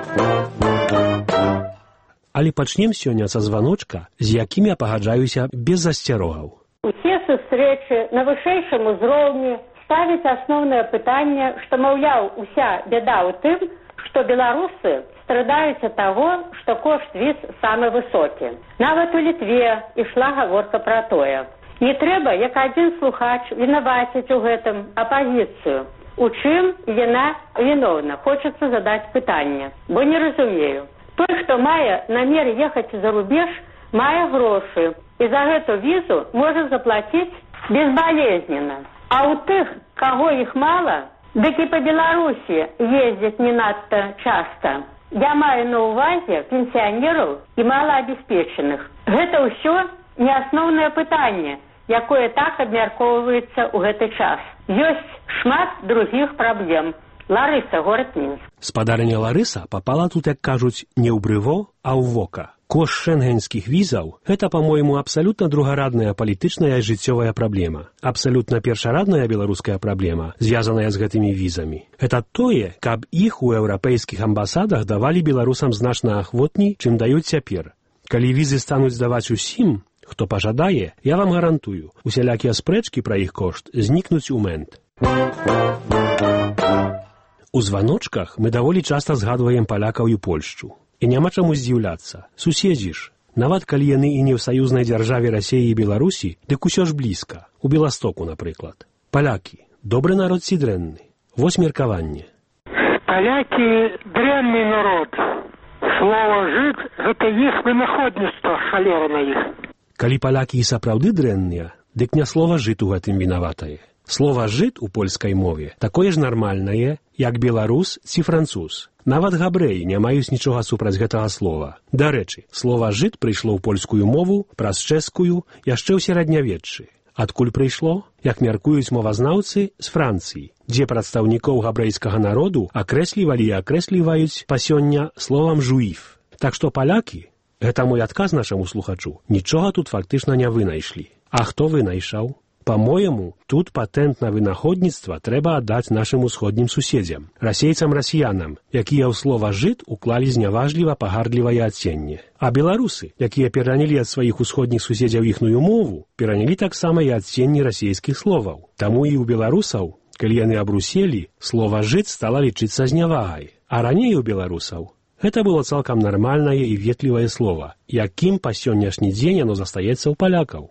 Але пачнем сёння са званочка, з якім я пагаджаюся без засцярогаў. Усе сустрэчы на вышэйшым узроўні ставіць асноўнае пытанне, што, маўляў, уся бяда ў тым, што беларусы страдаюць ад таго, што кошт віз самы высокі. Нават у Літве ішла гаворка пра тое. Не трэба, як адзін слухач, вінаваціць у гэтым апазіцыю. У чым яна віновна? Хочацца задаць пытанне, бо не разумею. Той, хто мае намер ехаць за рубеж, мае грошы, і за гэту візу можа заплаціць безбалезненна. А у тых, каго іх мала, дык і па Беларусі ездзяць не надта часта. Я маю на ўвазе пенсіянераў і малаабеспечаных. Гэта ўсё не асноўнае пытанне, якое так абмяркоўваецца ў гэты час. Ёсць шмат другіх праблем. Ларыса, горад Мінск. Спадарыня Ларыса папала тут, як кажуць, не ў брыво, а ў вока. Кошт шэнгенскіх візаў – гэта, па-мойму, абсалютна другарадная палітычная і жыццёвая праблема. Абсалютна першарадная беларуская праблема, звязаная з гэтымі візамі. Гэта тое, каб іх у еўрапейскіх амбасадах давалі беларусам значна ахвотней, чым даюць цяпер. Калі візы стануць здаваць усім, Хто пажадае, я вам гарантую, усялякія спрэчкі пра іх кошт знікнуць у момент. У званочках мы даволі часта згадваем палякаў і Польшчу. І няма чаму здзіўляцца. Суседзі ж. Нават калі яны і не ў саюзнай дзяржаве Расіі і Беларусі, дык усё ж блізка. У Беластоку, напрыклад. Палякі. Добры народ ці дрэнны? Вось меркаванне. Палякі дрэнны народ. Слова «жид» — гэта іх вынаходніцтва, халера на іх. Калі палякі і сапраўды дрэнныя, дык не слова «жид» у гэтым вінаватае. Слова «жид» у польскай мове такое ж нармальнае, як беларус ці француз. Нават габрэі не маюць нічога супраць гэтага слова. Дарэчы, слова «жид» прыйшло ў польскую мову праз чэшскую яшчэ ў сярэднявеччы. Адкуль прыйшло? Як мяркуюць мовазнаўцы, з Францыі, дзе прадстаўнікоў габрэйскага народу акрэслівалі і акрэсліваюць па сёння словам «жуіф». Так што палякі, гэта мой адказ нашаму слухачу, нічога тут фактычна не вынайшлі. А хто вынайшаў? По-моему, тут патэнт на вынаходніцтва трэба аддаць нашым усходнім суседзям, расейцам-расіянам, якія ў слова «жид» уклалі зняважліва-пагардлівае адценне. А беларусы, якія перанялі ад сваіх усходніх суседзяў іхную мову, перанялі таксама і адценні расійскіх словаў. Таму і ў беларусаў, калі яны абруселі, слова «жид» стала лічыцца знявагай. А раней у беларусаў гэта было цалкам нармальнае і ветлівае слова, якім па сённяшні дзень яно застаецца ў палякаў.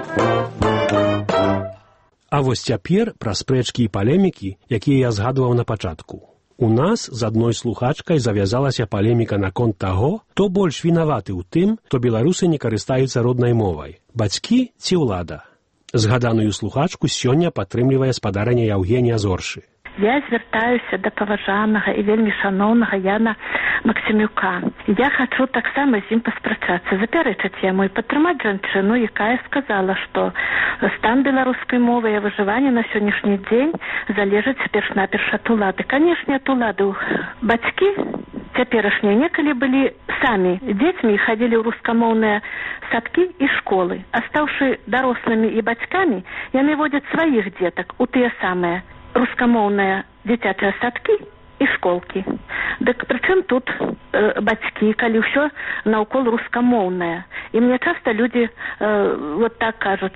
А вось цяпер пра спрэчкі і палемікі, якія я згадваў на пачатку. У нас з адной слухачкай завязалася палеміка наконт таго, хто больш вінаваты ў тым, што беларусы не карыстаюцца роднай мовай – бацькі ці ўлада. Згаданую слухачку сёння падтрымлівае спадарня Яўгенія Зоршы. Я звяртаюся да паважанага і вельмі шаноўнага Яна Максімюка. Я хачу таксама з ім паспрачацца, запярэчыць яму і падтрымаць жанчыну, якая сказала, што стан беларускай мовы і выжывання на сённяшні дзень залежыць перш-наперш ад улады. Канешне, ад улады. Бацькі цяперашнія некалі былі самі дзецьмі і хадзілі ў рускамоўныя садкі і школы. А стаўшы дарослымі і бацькамі, яны водзяць сваіх дзетак у тыя самыя рускамоўныя дзіцячыя садкі і школкі. Дык прычым тут э, бацькі, калі ўсё наўкол рускамоўнае. І мне часта людзі э, вот так кажуць: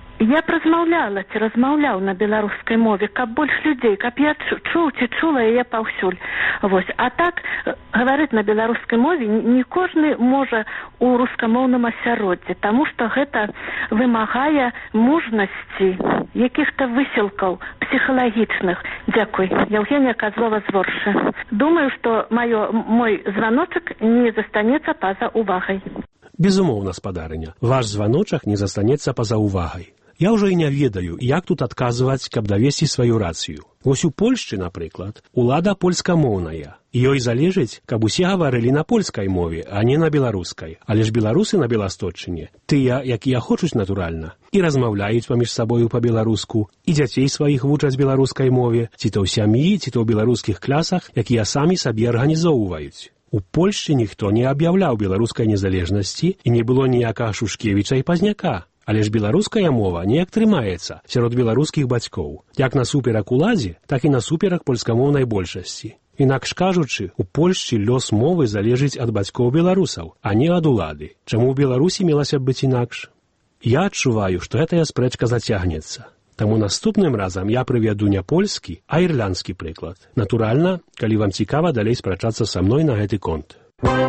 я б размаўляла ці размаўляў на беларускай мове, каб больш людзей, каб я чуў ці чула яе паўсюль. Вось. А так гаварыць на беларускай мове не кожны можа у рускамоўным асяроддзі, таму што гэта вымагае мужнасці, якіх-то высілкаў псіхалагічных. Дзякуй. Яўгенія Казлова з Воршы. Думаю, што маё, мой званочак не застанецца па-за увагай. Безумоўна, спадарыня, ваш званочак не застанецца па-за увагай. Я ўжо і не ведаю, як тут адказваць, каб давесці сваю рацыю. Вось у Польшчы, напрыклад, улада польскамоўная. Ёй залежыць, каб усе гаварылі на польскай мове, а не на беларускай. Але ж беларусы на Беласточчыне, тыя, якія хочуць, натуральна, і размаўляюць паміж сабою па-беларуску, і дзяцей сваіх вучаць беларускай мове, ці то ў сям'і, ці то ў беларускіх класах, якія самі сабе арганізоўваюць. У Польшчы ніхто не аб'яўляў беларускай незалежнасці і не было ніякага Шушкевіча і Пазняка. Але ж беларуская мова неяк трымаецца сярод беларускіх бацькоў, як насуперак уладзе, так і насуперак польскамоўнай большасці. Інакш кажучы, у Польшчы лёс мовы залежыць ад бацькоў беларусаў, а не ад улады. Чаму ў Беларусі мелася б быць інакш? Я адчуваю, што гэтая спрэчка зацягнецца. Таму наступным разам я прывяду не польскі, а ірландскі прыклад. Натуральна, калі вам цікава далей спрачацца са мной на гэты конт.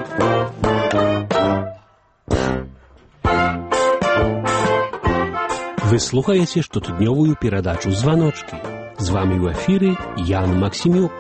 Вы слухаеце штотыднёвую перадачу «Званочкі». З вамі ў эфіры Ян Максімюк.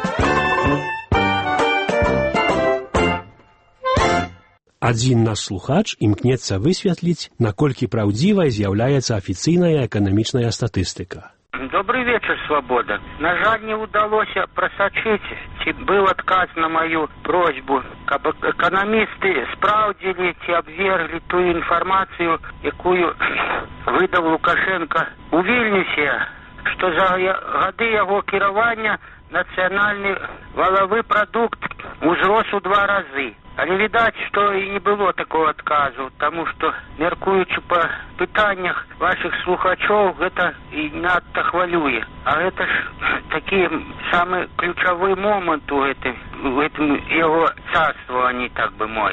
Адзін наш слухач імкнецца высветліць, наколькі праўдзівай з'яўляецца афіцыйная эканамічная статыстыка. Добрый вечер, свобода. На жаль, не удалося просочить, ці был отказ на мою просьбу, каб экономисты спраўдзілі ці абвергли ту информацию, якую выдал Лукашенко у Вільнюсе, что за гады яго кіравання нацыянальны валовы продукт узрос у два разы. Але відаць, што і не было такого адказу, таму што, мяркуючы па пытаннях вашых слухачоў, гэта і надта хвалюе. А гэта ж такі самы ключавы момант у гэтым, у гэтым яго царству, они так бы мовіць.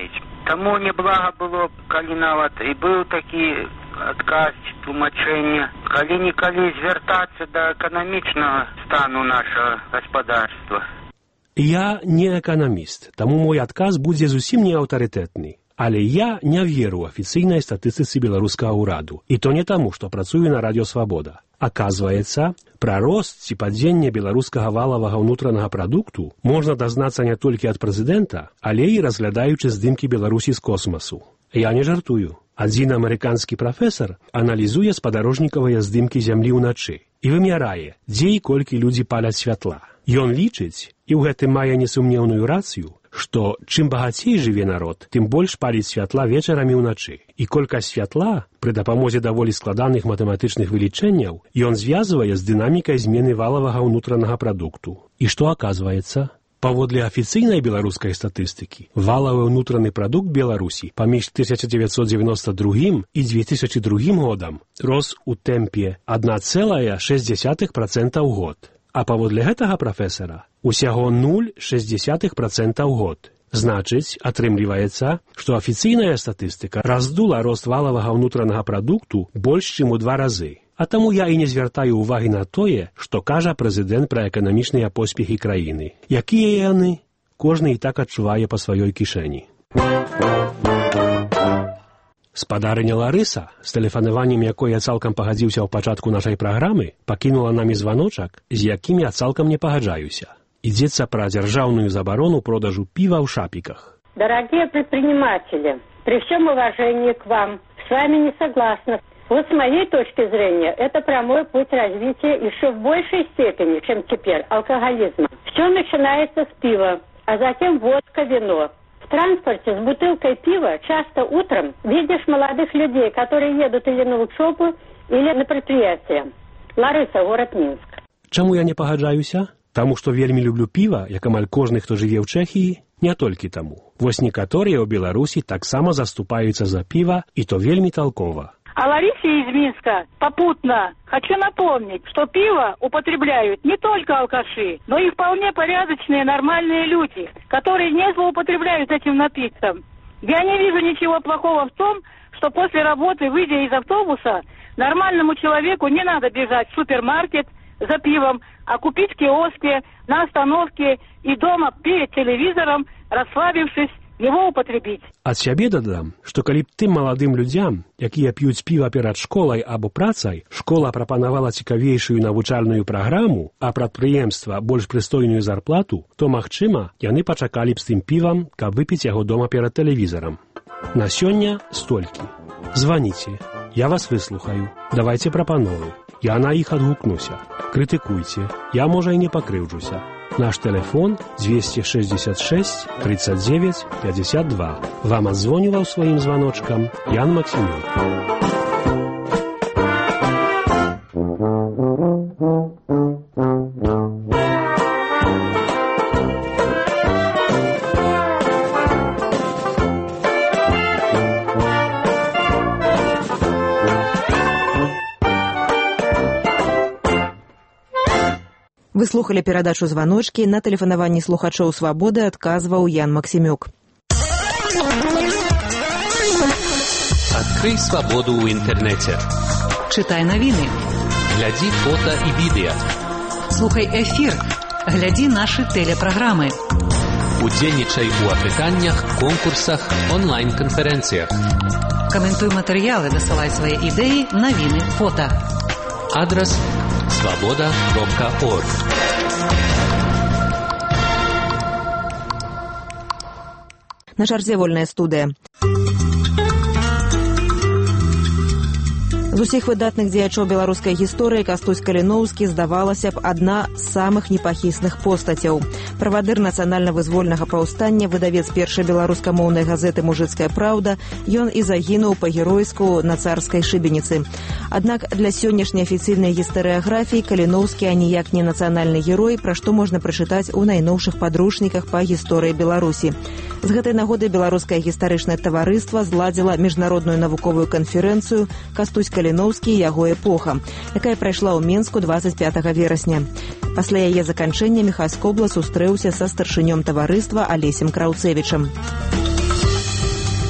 Таму неблага было, калі нават і быў такі адказ, тлумачэнне, калі-нікалі звяртацца да эканамічнага стану нашага гаспадарства. Я не эканаміст, таму мой адказ будзе зусім не аўтарытэтны. Але я не веру ў афіцыйнай статыстыцы беларускага ўраду. І то не таму, што працую на радыё «Свабода». Аказваецца, пра рост ці падзенне беларускага валавага ўнутранага прадукту можна дазнацца не толькі ад прэзідэнта, але і разглядаючы здымкі Беларусі з космасу. Я не жартую. Адзін амерыканскі прафесар аналізуе спадарожнікавыя здымкі зямлі ўначы і вымярае, дзе і колькі людзі паляць святла. Ён лічыць, і ў гэтым мае несумнеўную рацыю, што чым багацей жыве народ, тым больш паліць святла вечарамі ўначы. І колькасць святла, пры дапамозе даволі складаных матэматычных вылічэнняў, ён звязвае з дынамікай змены валавага ўнутранага прадукту. І што аказваецца? Паводле афіцыйнай беларускай статыстыкі, валавы ўнутраны прадукт Беларусі паміж тысяча дзевяцьсот дзевяноста другім і дзве тысячы другім годам рос у тэмпе адна цэлая шэсць дзесятых працэнта ў год. А паводле гэтага прафесара усяго нуль цэлых шэсць дзесятых працэнта ў год. Значыць, атрымліваецца, што афіцыйная статыстыка раздула рост валавага ўнутранага прадукту больш, чым у два разы. А таму я і не звяртаю ўвагі на тое, што кажа прэзідэнт пра эканамічныя поспехі краіны. Якія яны? Кожны і так адчувае па сваёй кішэні. Спадарыня Ларыса, з тэлефанаваннем якой я цалкам пагадзіўся ў пачатку нашай праграмы, пакінула намі званочак, з якім я цалкам не пагаджаюся. Ідзецца пра дзяржаўную забарону продажу пива ў шапіках. Дорогие предприниматели, при всем уважении к вам, с вами не согласна. Вот с моей точки зрения, это прямой путь развития еще в большей степени, чем теперь, алкоголизма. Все начинается с пива, а затем водка, вино. В транспорте с бутылкой пива часто утром видишь молодых людей, которые едут или на учебу, или на предприятие. Ларыса, город Минск. Чаму я не пагаджаюся? Таму, што вельмі люблю піва, як амаль кожны, хто жыве ў Чэхіі, не толькі таму. Вось некаторыя ў Беларусі таксама заступаюцца за піва, і то вельмі толкова. А Ларисе из Минска попутно хочу напомнить, что пиво употребляют не только алкаши, но и вполне порядочные нормальные люди, которые не злоупотребляют этим напитком. Я не вижу ничего плохого в том, что после работы, выйдя из автобуса, нормальному человеку не надо бежать в супермаркет за пивом, а купить в киоске, на остановке и дома перед телевизором, расслабившись, его употребіць. Ад сябе дадам, што калі б тым маладым людзям, якія п'юць піва перад школай або працай, школа прапанавала цікавейшую навучальную праграму, а прадпрыемства больш прыстойную зарплату, то, магчыма, яны пачакалі б з тым півам, каб выпіць яго дома перад тэлевізарам. На сёння столькі. Званіце. Я вас выслухаю. Давайце прапановы. Я на іх адгукнуся. Крытыкуйце. Я, можа, і не пакрыўджуся. Наш телефон двести шестьдесят шесть тридцать девять пятьдесят два. Вам отзвонивал своим звоночком Ян Максимюк. Вы слухали перадачу «Званочкі», на тэлефанаванні слухачоў «Свабоды» адказваў Ян Максімюк. Адкрый свабоду ў інтэрнэце. Чытай навіны. Глядзі фота і відэа. Слухай эфір. Глядзі нашы тэлепраграмы. Удзельнічай у апытаннях, конкурсах, онлайн-канферэнцыях. Каментуй матэрыялы, дасылай свае ідэі, навіны, фота. Адрас свобода кропка орг. На чарзе вольная студыя. З усіх выдатных дзеячоў беларускай гісторыі Кастусь Каліноўскі, здавалася б, адна з самых непахісных постацяў. Правадыр нацыянальна-вызвольнага паўстання, выдавец першай беларускамоўнай газеты «Мужыцкая праўда», ён і загінуў па-геройску на царскай шыбеніцы. Аднак для сённяшняй афіцыйнай гістарыяграфіі Каліноўскі аніяк не нацыянальны герой, пра што можна прачытаць у найноўшых падручніках па гісторыі Беларусі. З гэтай нагоды Беларускае гістарычнае таварыства зладзіла міжнародную навуковую канферэнцыю «Кастусь Каліноўскі і яго эпоха», якая прайшла ў Менску двадцать пятага верасня. Пасля яе заканчэння Міхась Скобла сустрэўся са старшынём таварыства Алесем Краўцэвічам.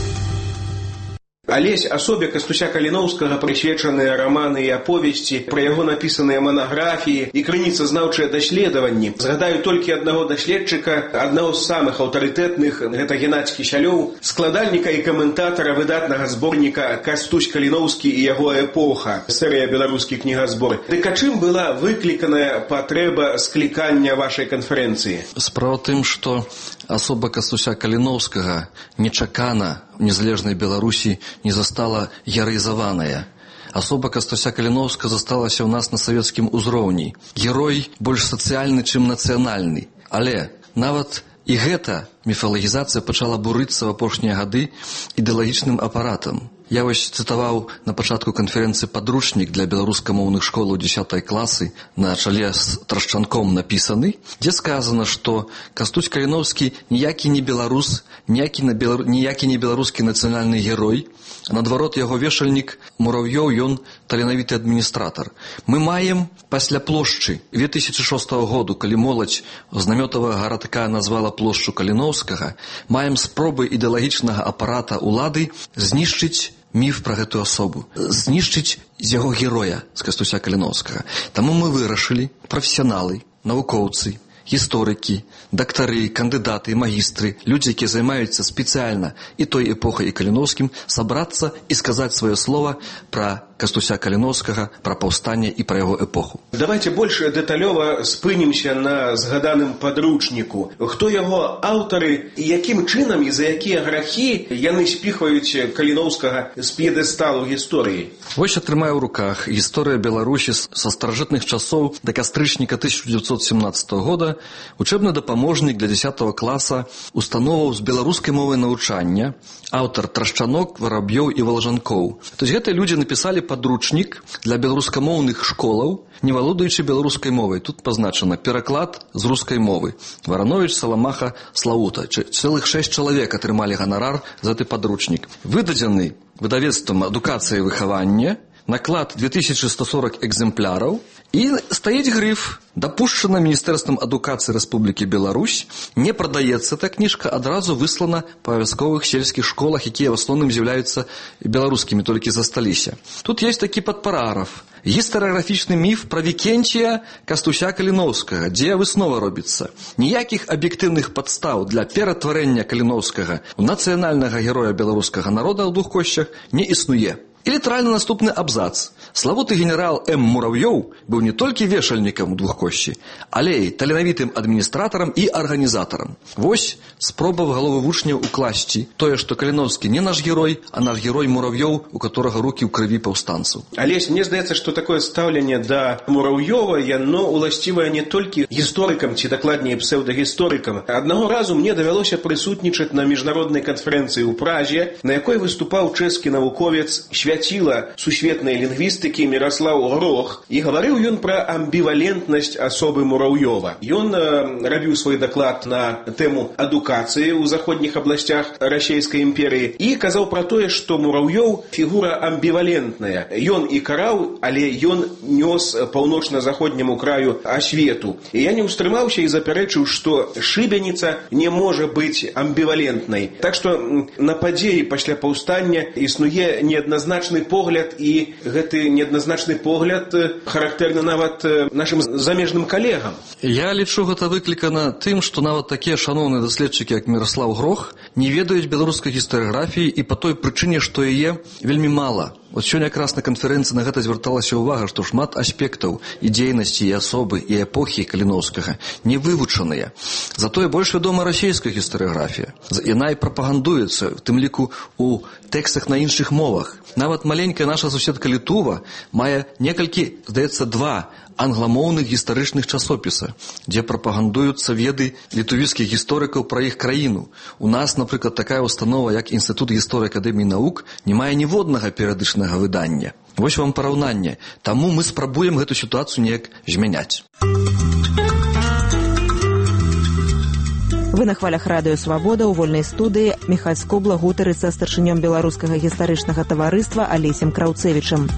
Алесь, асобе Кастуся Каліноўскага прысвечаныя раманы і аповесці, пра яго напісаныя манаграфіі і крыніцазнаўчыя даследаванні. Згадаю толькі аднаго даследчыка, аднаго з самых аўтарытэтных, гэта Геннадзь Кісялёў, складальніка і каментатара выдатнага зборніка «Кастусь Каліноўскі і яго эпоха», серыя «Беларускі кнігазбор». Дык а чым была выкліканая патрэба склікання вашай канферэнцыі? Справа тым, што асоба Кастуся Каліноўскага нечакана в незалежнай Беларусі не застала гераізаваная. Асоба Кастуся Каліноўскага засталася ў нас на савецкім узроўні. Герой больш сацыяльны, чым нацыянальны. Але нават і гэта міфалагізацыя пачала бурыцца ў апошнія гады ідэалагічным апаратам. Я вось цытаваў на пачатку канферэнцыі падручнік для беларускамоўных школаў дзесятай класы на чале з Трашчанком напісаны, дзе сказана, што Кастусь Каліноўскі ніякі не беларус, ніякі, белар... ніякі не беларускі нацыянальны герой, а наадварот яго вешальнік Мурав'ёў, ён таленавіты адміністратар. Мы маем пасля плошчы две тысячи шостага году, калі моладзь з намётавага гарадка назвала плошчу Каліноўскага, маем спробы ідэалагічнага апарата ўлады знішчыць міф пра гэтую асобу, знішчыць з яго героя, з Кастуся Каліноўскага. Таму мы вырашылі, прафесіяналы, навукоўцы, гісторыкі, дактары, кандыдаты, магістры, людзі, якія займаюцца спецыяльна і той эпохай, і Каліноўскім, сабрацца і сказаць сваё слова пра Кастуся Каліноўскага, пра паўстанне і пра яго эпоху. Давайте больш дэталёва спынімся на згаданым падручніку. Хто яго аўтары і якім чынам і за якія грахі яны спіхваюць Каліноўскага з п'едэсталу гісторыі? Вось атрымаю ў руках гісторыя Беларусі са старажытных часоў да кастрычніка тысяча дзевяцьсот семнадцатага года, учэбны дапаможнік для дзесятага класа установаў з беларускай мовай навучання, аўтар Трашчанок, Вараб'ёў і Валажанкоў. То есть гэтыя людзі напісалі падручнік для беларускамоўных школаў, не валодаючы беларускай мовай. Тут пазначана пераклад з рускай мовы. Варановіч, Саламаха, Славута. Цэлых шэсць чалавек атрымалі ганарар за гэты падручнік. Выдадзены выдавецтвам «Адукацыя і выхаванне», наклад две тысячи сто сорок экземпляраў і стаіць грыф «Дапушчана Міністэрствам адукацыі Рэспублікі Беларусь». Не прадаецца эта кніжка, адразу выслана па вясковых сельскіх школах, якія в асноўным з'яўляюцца беларускімі, толькі засталіся. Тут есть такі падпараграф. Гістарыяграфічны міф пра Вікенція Кастуся Каліноўскага, дзе выснова робіцца. Ніякіх аб'ектыўных падстаў для ператварэння Каліноўскага ў нацыянальнага героя беларускага народа ў двух косцях не існуе. І літаральна наступны абзац. Славуты генерал М. Мурав'ёў быў не толькі вешальнікам у двухкосці, але і таленавітым адміністратарам і арганізатарам. Вось спроба в галовы вучняў укласці тое, што Каліноўскі не наш герой, а наш герой Мурав'ёў, у которага рукі ў крыві паўстанцаў. Алесь, мне здаецца, што такое стаўленне да Мурав'ёва, яно уласцівае не толькі гісторыкам, ці дакладней псеўдагісторыкам. Аднаго разу мне давялося прысутнічаць на міжнароднай канферэнцыі ў Праже, на якой выступаў чэшскі навуковец свяціла сусветнай лінгвістыкі Міраслаў Грох, і гаварыў ён пра амбівалентнасць асобы Мурав'ёва. Ён э, рабіў свой даклад на тэму адукацыі ў заходніх абласцях расійскай імперыі і казаў пра тое, што Мурав'ёў фігура амбівалентная. Ён і караў, але ён нёс паўночна-заходняму краю асвету. І я не ўстрымаўся і запярэчыў, што шыбеніца не можа быць амбівалентнай. Так што на падзеі пасля паўстання існуе неадназначны погляд, і гэты неадназначны погляд характэрны нават нашым замежным калегам. Я лічу, гэта выклікана тым, што нават такія шаноўныя даследчыкі, як Міраслаў Грох, не ведаюць беларускай гістарыяграфіі і па той прычыне, што яе вельмі мала. Вот сёння якраз на канферэнцыі на гэта звярталася ўвага, што шмат аспектаў і дзейнасці, і асобы, і эпохі Каліноўскага не вывучаныя. Затое больш вядома расійская гістарыяграфія. Яна і прапагандуецца, в тым ліку у тэкстах на іншых мовах. Нават маленькая наша суседка Літува мае некалькі, здаецца, два англамоўных гістарычных часопіса, дзе прапагандуюцца веды літувійскіх гісторыкаў пра іх краіну. У нас, напрыклад, такая установа, як Інстытут гісторыі Акадэміі навук, не мае ніводнага перыядычнага выдання. Вось вам параўнанне. Таму мы спрабуем гэту сітуацыю неяк змяняць. Вы на хвалях радыё «Свабода» ў вольнай студыі Міхаль Скобла гутарыцца з старшынём беларускага гістарычнага таварыства Алесем Краўцэвічам.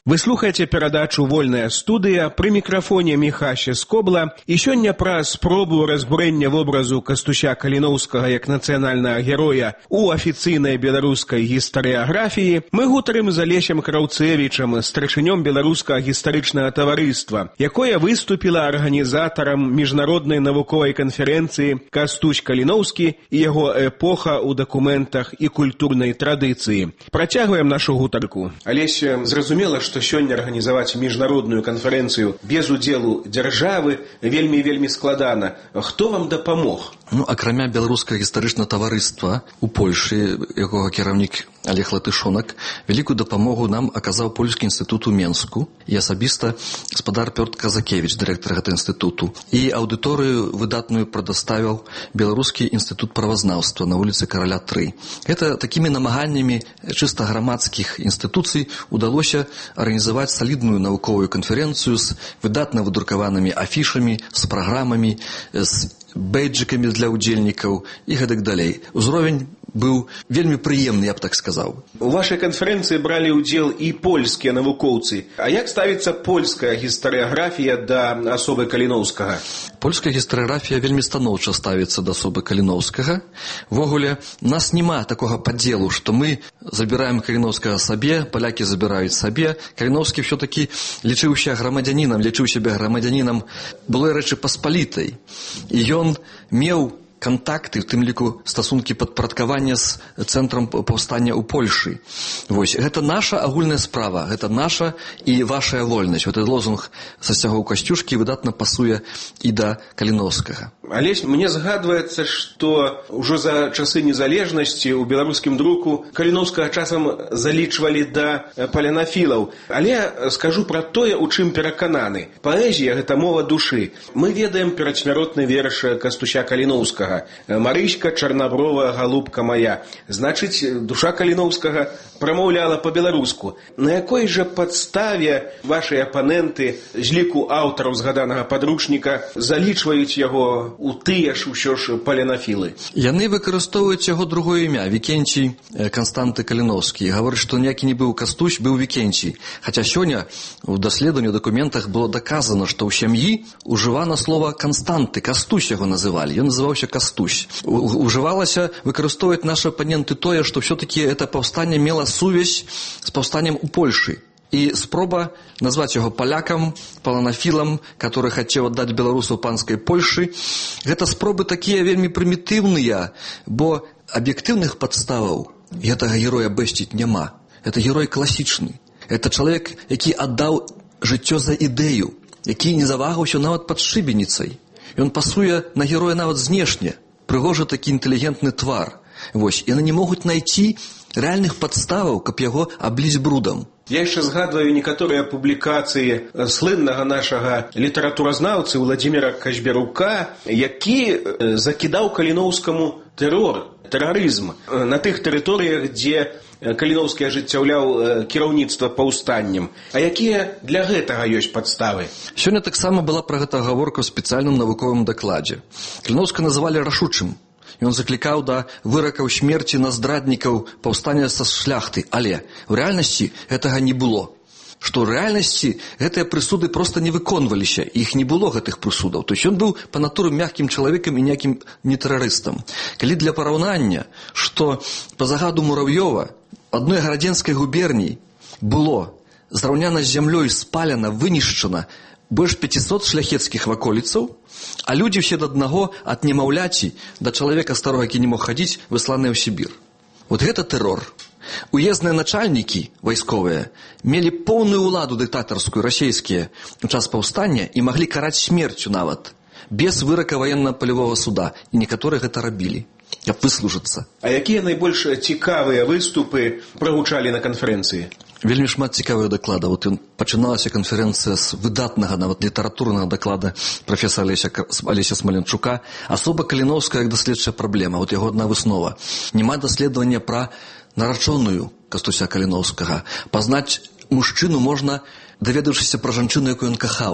Вы слухаеце перадачу «Вольная студыя», пры мікрафоне Міхася Скобла, і сёння пра спробу разбурэння вобразу Кастуся Каліноўскага як нацыянальнага героя у афіцыйнай беларускай гістарыяграфіі мы гутарым з Алесем Краўцэвічам, старшынём беларускага гістарычнага таварыства, якое выступіла арганізатарам міжнароднай навуковай канферэнцыі «Кастусь Каліноўскі і яго эпоха ў дакументах і культурнай традыцыі». Працягваем нашу гутарку. Алесь, зразумела, што сёння арганізаваць міжнародную канферэнцыю без удзелу дзяржавы вельмі-вельмі складана. Хто вам дапамог? Ну, акрамя беларускага гістарычнага таварыства у Польшы, якога кіраўнік Олег Латышонак, вялікую дапамогу нам аказаў Польскі інстытут у Менску і асабіста гаспадар Пётр Казакевіч, дырэктар гэтага інстытуту. І аўдыторыю выдатную прадаставіў Беларускі інстытут правазнаўства на вуліцы Караля тры. Гэта такімі намаганнямі чыста грамадскіх інстытуцый удалося арганізаваць салідную навуковую канферэнцыю з выдатна выдрукаванымі афішамі, з праграмамі, з бэйджыкамі для ўдзельнікаў і гэтак далей. Узровень быў вельмі прыемны, я б так сказаў. У вашай канферэнцыі бралі ўдзел і польскія навукоўцы. А як ставіцца польская гістарыяграфія да асобы Каліноўскага? Польская гістарыяграфія вельмі станоўча ставіцца да асобы Каліноўскага. Ввогуле, у нас няма такога падзелу, што мы забіраем Каліноўскага сабе, палякі забіраюць сабе. Каліноўскі ўсё-такі лічыўся грамадзянінам, лічыў сябе грамадзянінам былой рэчы паспалітай. І ён меў кантакты, в тым ліку стасункі падпарадкавання з цэнтрам паўстання ў Польшы. Вось, гэта наша агульная справа, гэта наша і вашая вольнасць. Гэты лозунг са сцягоў Касцюшкі выдатна пасуе і да Каліноўскага. Алесь, мне згадваецца, што ўжо за часы незалежнасці ў беларускім друку Каліноўскага часам залічвалі да палянафілаў. Але скажу пра тое, у чым перакананы. Паэзія – гэта мова душы. Мы ведаем перадсмяротны верш Кастуся Каліноўскага. «Марыська, чарнабровая галубка моя». Значыць, душа Каліноўскага прамаўляла па-беларуску. На якой жа падставе вашы апаненты з ліку аўтараў згаданага падручніка залічваюць яго у тыя ж усё ж палянафілы? Яны выкарыстоўваюць яго другое імя, Вікенцій Канстанты Каліноўскі. Гаворыць, што ніякі не быў Кастусь, быў Вікенцій. Хаця сёння у даследаванні ў дакументах было даказана, што ў сям'і ужывана слова Канстанты, Кастусь яго называлі. Ён называўся Кастусь. Ужывалася выкарыстоўваць нашы апаненты тое, што ўсё-такі это паўстанне мела сувязь з паўстаннем у Польшы. І спроба назваць яго палякам, паланафілам, который хацеў аддаць беларусаў панскай Польшы, гэта спробы такія вельмі прымітыўныя, бо аб'ектыўных падставаў гэтага героя бэсціць няма. Это герой класічны. Это чалавек, які аддаў жыццё за ідэю, які не завагаўся нават пад шыбеніцай. Ён пасуе на героя нават знешне. Прыгожы такі інтэлігентны твар. Вось, яны не могуць знайсці рэальных падставаў, каб яго абліць брудам. Я яшчэ згадваю некаторыя публікацыі слыннага нашага літаратуразнаўцы Владзіміра Казьберука, які закідаў Каліноўскаму тэрор, тэрарызм на тых тэрыторыях, дзе Каліноўскі ажыццяўляў кіраўніцтва паўстаннем. А якія для гэтага ёсць падставы? Сёння таксама была пра гэта гаворка ў спецыяльным навуковым дакладзе. Каліноўска называлі рашучым. Ён заклікаў да выракаў смерці на здраднікаў паўстання са шляхты. Але ў рэальнасці гэтага не было. Што ў рэальнасці гэтыя прысуды проста не выконваліся, іх не было гэтых прысудаў. То есть ён быў па натуры мяккім чалавекам і ніякім не тэрарыстам. Калі для параўнання, што па загаду Мурав'ёва адной гарадзенскай губерніі было зраўняна з зямлёй спалена, вынішчана больш пяцісот шляхецкіх ваколіцаў, а людзі ўсе да аднаго ад немаўляці да чалавека старога, які не мог хадзіць, высланыя ў Сібір. Вот гэта тэрор. Уездныя начальнікі вайсковыя мелі поўную ўладу дыктатарскую расейскія у час паўстання і маглі караць смерцю нават, без вырака ваенна-палявога суда, і некаторыя гэта рабілі, каб выслужыцца. А якія найбольш цікавыя выступы прагучалі на канферэнцыі? Вельмі шмат цікавых дакладаў. Вот пачыналася канферэнцыя з выдатнага, нават літаратурнага доклада прафесора Алеся Смаленчука. Асоба Каліноўская як даследчая праблема. Вот яго адна выснова. Няма даследавання пра нарачоную Кастуся Каліноўскага. Пазнаць мужчыну можна, даведаўшыся пра жанчыну, якую ён кахаў.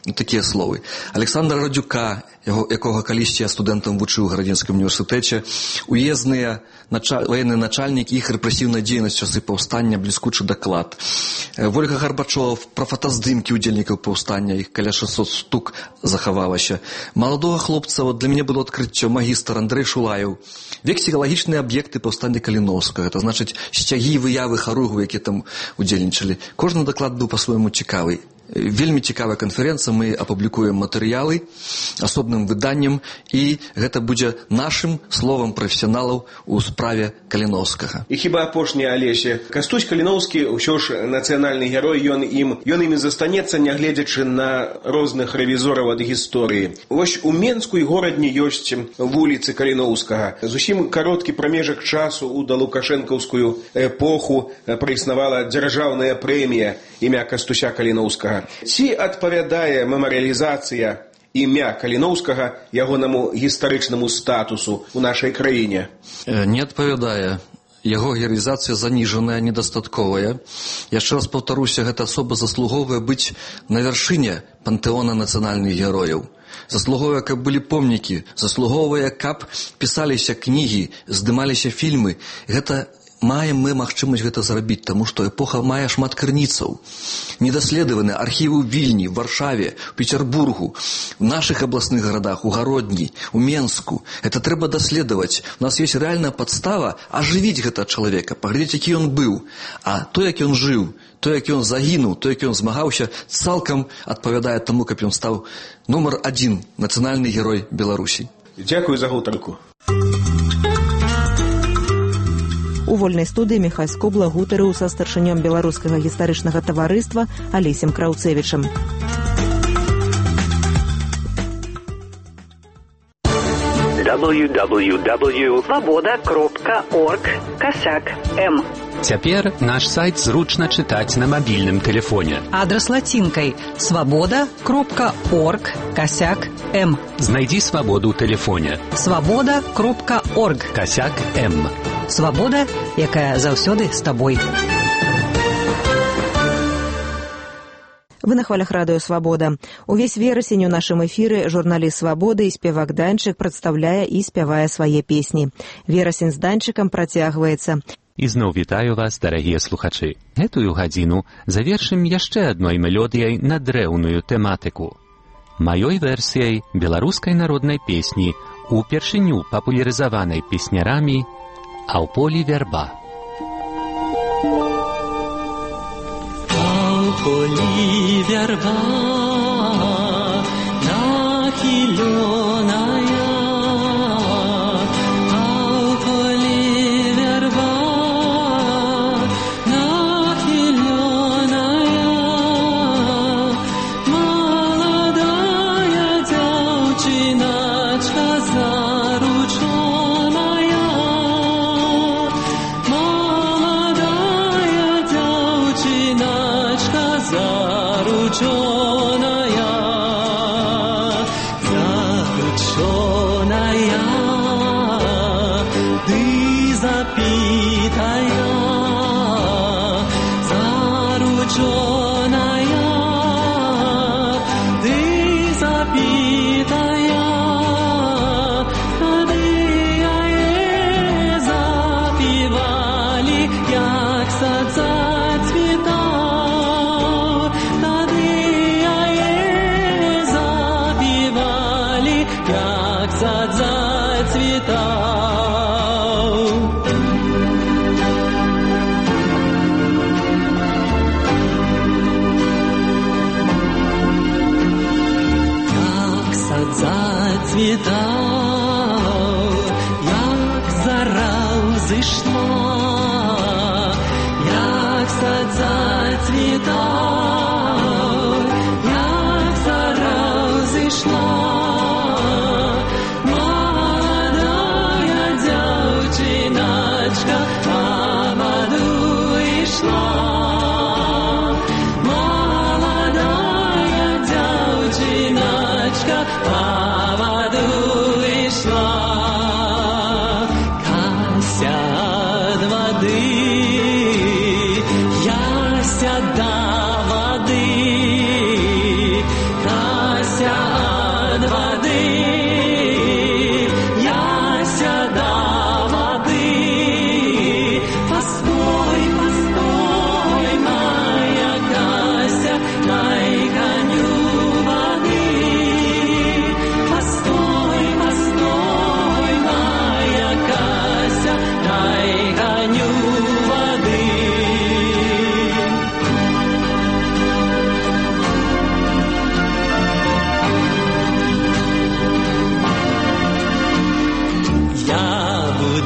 такія словы. Александра Радзюка, яго, якога калісьці я студэнтам вучыў у Гарадзінскім універсітэце, уездныя началь... военны начальнік, іх рэпрэсіўнай дзейнасці часы паўстання, бліскучы даклад. Вольга Гарбачова пра фотаздымкі удзельнікаў паўстання, іх каля шэсцьсот штук захавалася. Маладога хлопца, вот для мяне было адкрыццё, магістр Андрэй Шулаеў. Вексігалагічныя аб'екты паўстання Каліноўскага, это значыць сцягі, выявы, харугвы, якія там удзельнічалі. Кожны даклад быў па-свойму цікавы. Вельмі цікавая канферэнцыя, мы апублікуем матэрыялы асобным выданнем, і гэта будзе нашым словам прафесіяналаў у справе Каліноўскага. І хіба апошні, Алеся, Кастусь Каліноўскі ўсё ж нацыянальны герой, ён ім ён імі застанецца, нягледзячы на розных рэвізораў ад гісторыі. Вось у Менску і горадні ёсць вуліцы Каліноўскага. Зусім кароткі прамежак часу ў далукашэнкаўскую эпоху праіснавала дзяржаўная прэмія імя Кастуся Каліноўскага. Ці адпавядае мемарыялізацыя імя Каліноўскага ягонаму гістарычнаму статусу ў нашай краіне? Не адпавядае. Яго гераізацыя заніжаная, недастатковая. Яшчэ раз паўтаруся, гэта асоба заслугоўвае быць на вяршыне пантэона нацыянальных герояў. Заслугоўвае, каб былі помнікі, заслугоўвае, каб пісаліся кнігі, здымаліся фільмы. Гэта маем мы магчымасць гэта зрабіць, таму што эпоха мае шмат крыніцаў. Недаследаваны архівы ў Вільні, в Варшаве, у Петербургу, в нашых абласных гарадах, у Гародні, у Менску. Гэта трэба даследаваць. У нас ёсць рэальная падстава ажывіць гэта чалавека, паглядзець, які ён быў. А то, як ён жыў, то, як ён загінуў, то, як ён змагаўся, цалкам адпавядае таму, каб ён стаў нумар адзін нацыянальны герой Беларусі. Дзякую за гутарку. У вольнай студыі Міхась Скубла гутарыў са старшынём беларускага гістарычнага таварыства Алесем Краўцевічам. дабл ю дабл ю дабл ю крапка свабода крапка орг касяк эм. Цяпер наш сайт зручна чытаць на мабільным тэлефоне. Адрас лацінкай свабода крапка орг касяк эм. Знайдзі свабоду ў тэлефоне. свабода крапка орг касяк эм. Свабода, якая заўсёды з табой. Вы на хвалях радыё «Свабода». Увесь верасень у нашым эфіры журналіст «Свабоды» і спевак Данчык прадстаўляе і спявае свае песні. Верасень з Данчыкам працягваецца. І зноў вітаю вас, дарагія слухачы. Гэтую гадзіну завершым яшчэ адной мелодыяй на дрэўную тэматыку. Маёй версіяй беларускай народнай песні, упершыню папулярызаванай песнярамі «А ў полі вярба». А ў полі вярба нахіленая, а ў полі вярба нахіленая, маладая дзяўчыначка заручоная. Заручоная, заручоная, ты запитая, заручоная, ты запитая, тады яе запівалі, як сад зацвітаў. Як сад зацвітаў. Як сад зацвітаў, як зара ўзышла, як сад зацвітаў, як зара ўзышла. По воду ішла, Кася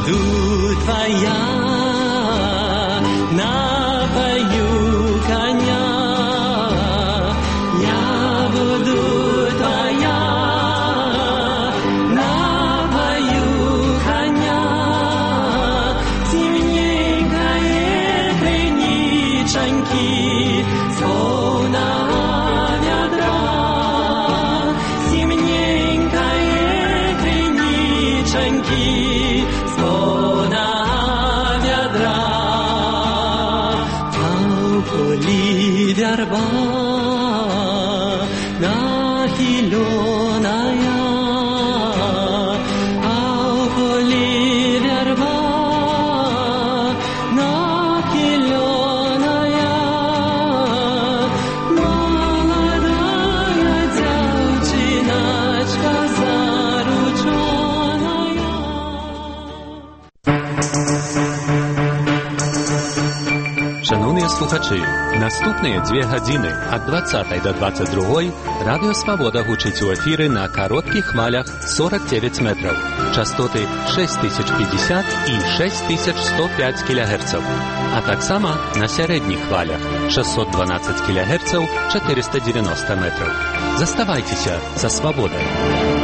буду твоя, напою коня. Я буду твоя, напою коня. Темненькое криничоньки, словно ведра. Темненькое криничоньки, словно ведра. А в поле верба нахиленная, а в поле верба нахиленная. Молодая девчиночка зарученная. Шановні слухачі, наступні дві години від двадцятої до двадцять другої Радіо Свобода гучить у ефірі на коротких хвалях сорок дев'ять метрів, частоти шість тисяч п'ятдесят і шість тисяч сто п'ять кілогерців, а так само на середніх хвалях шістсот дванадцять кілогерців, чотириста дев'яносто метрів. Заставайтеся за Свободою.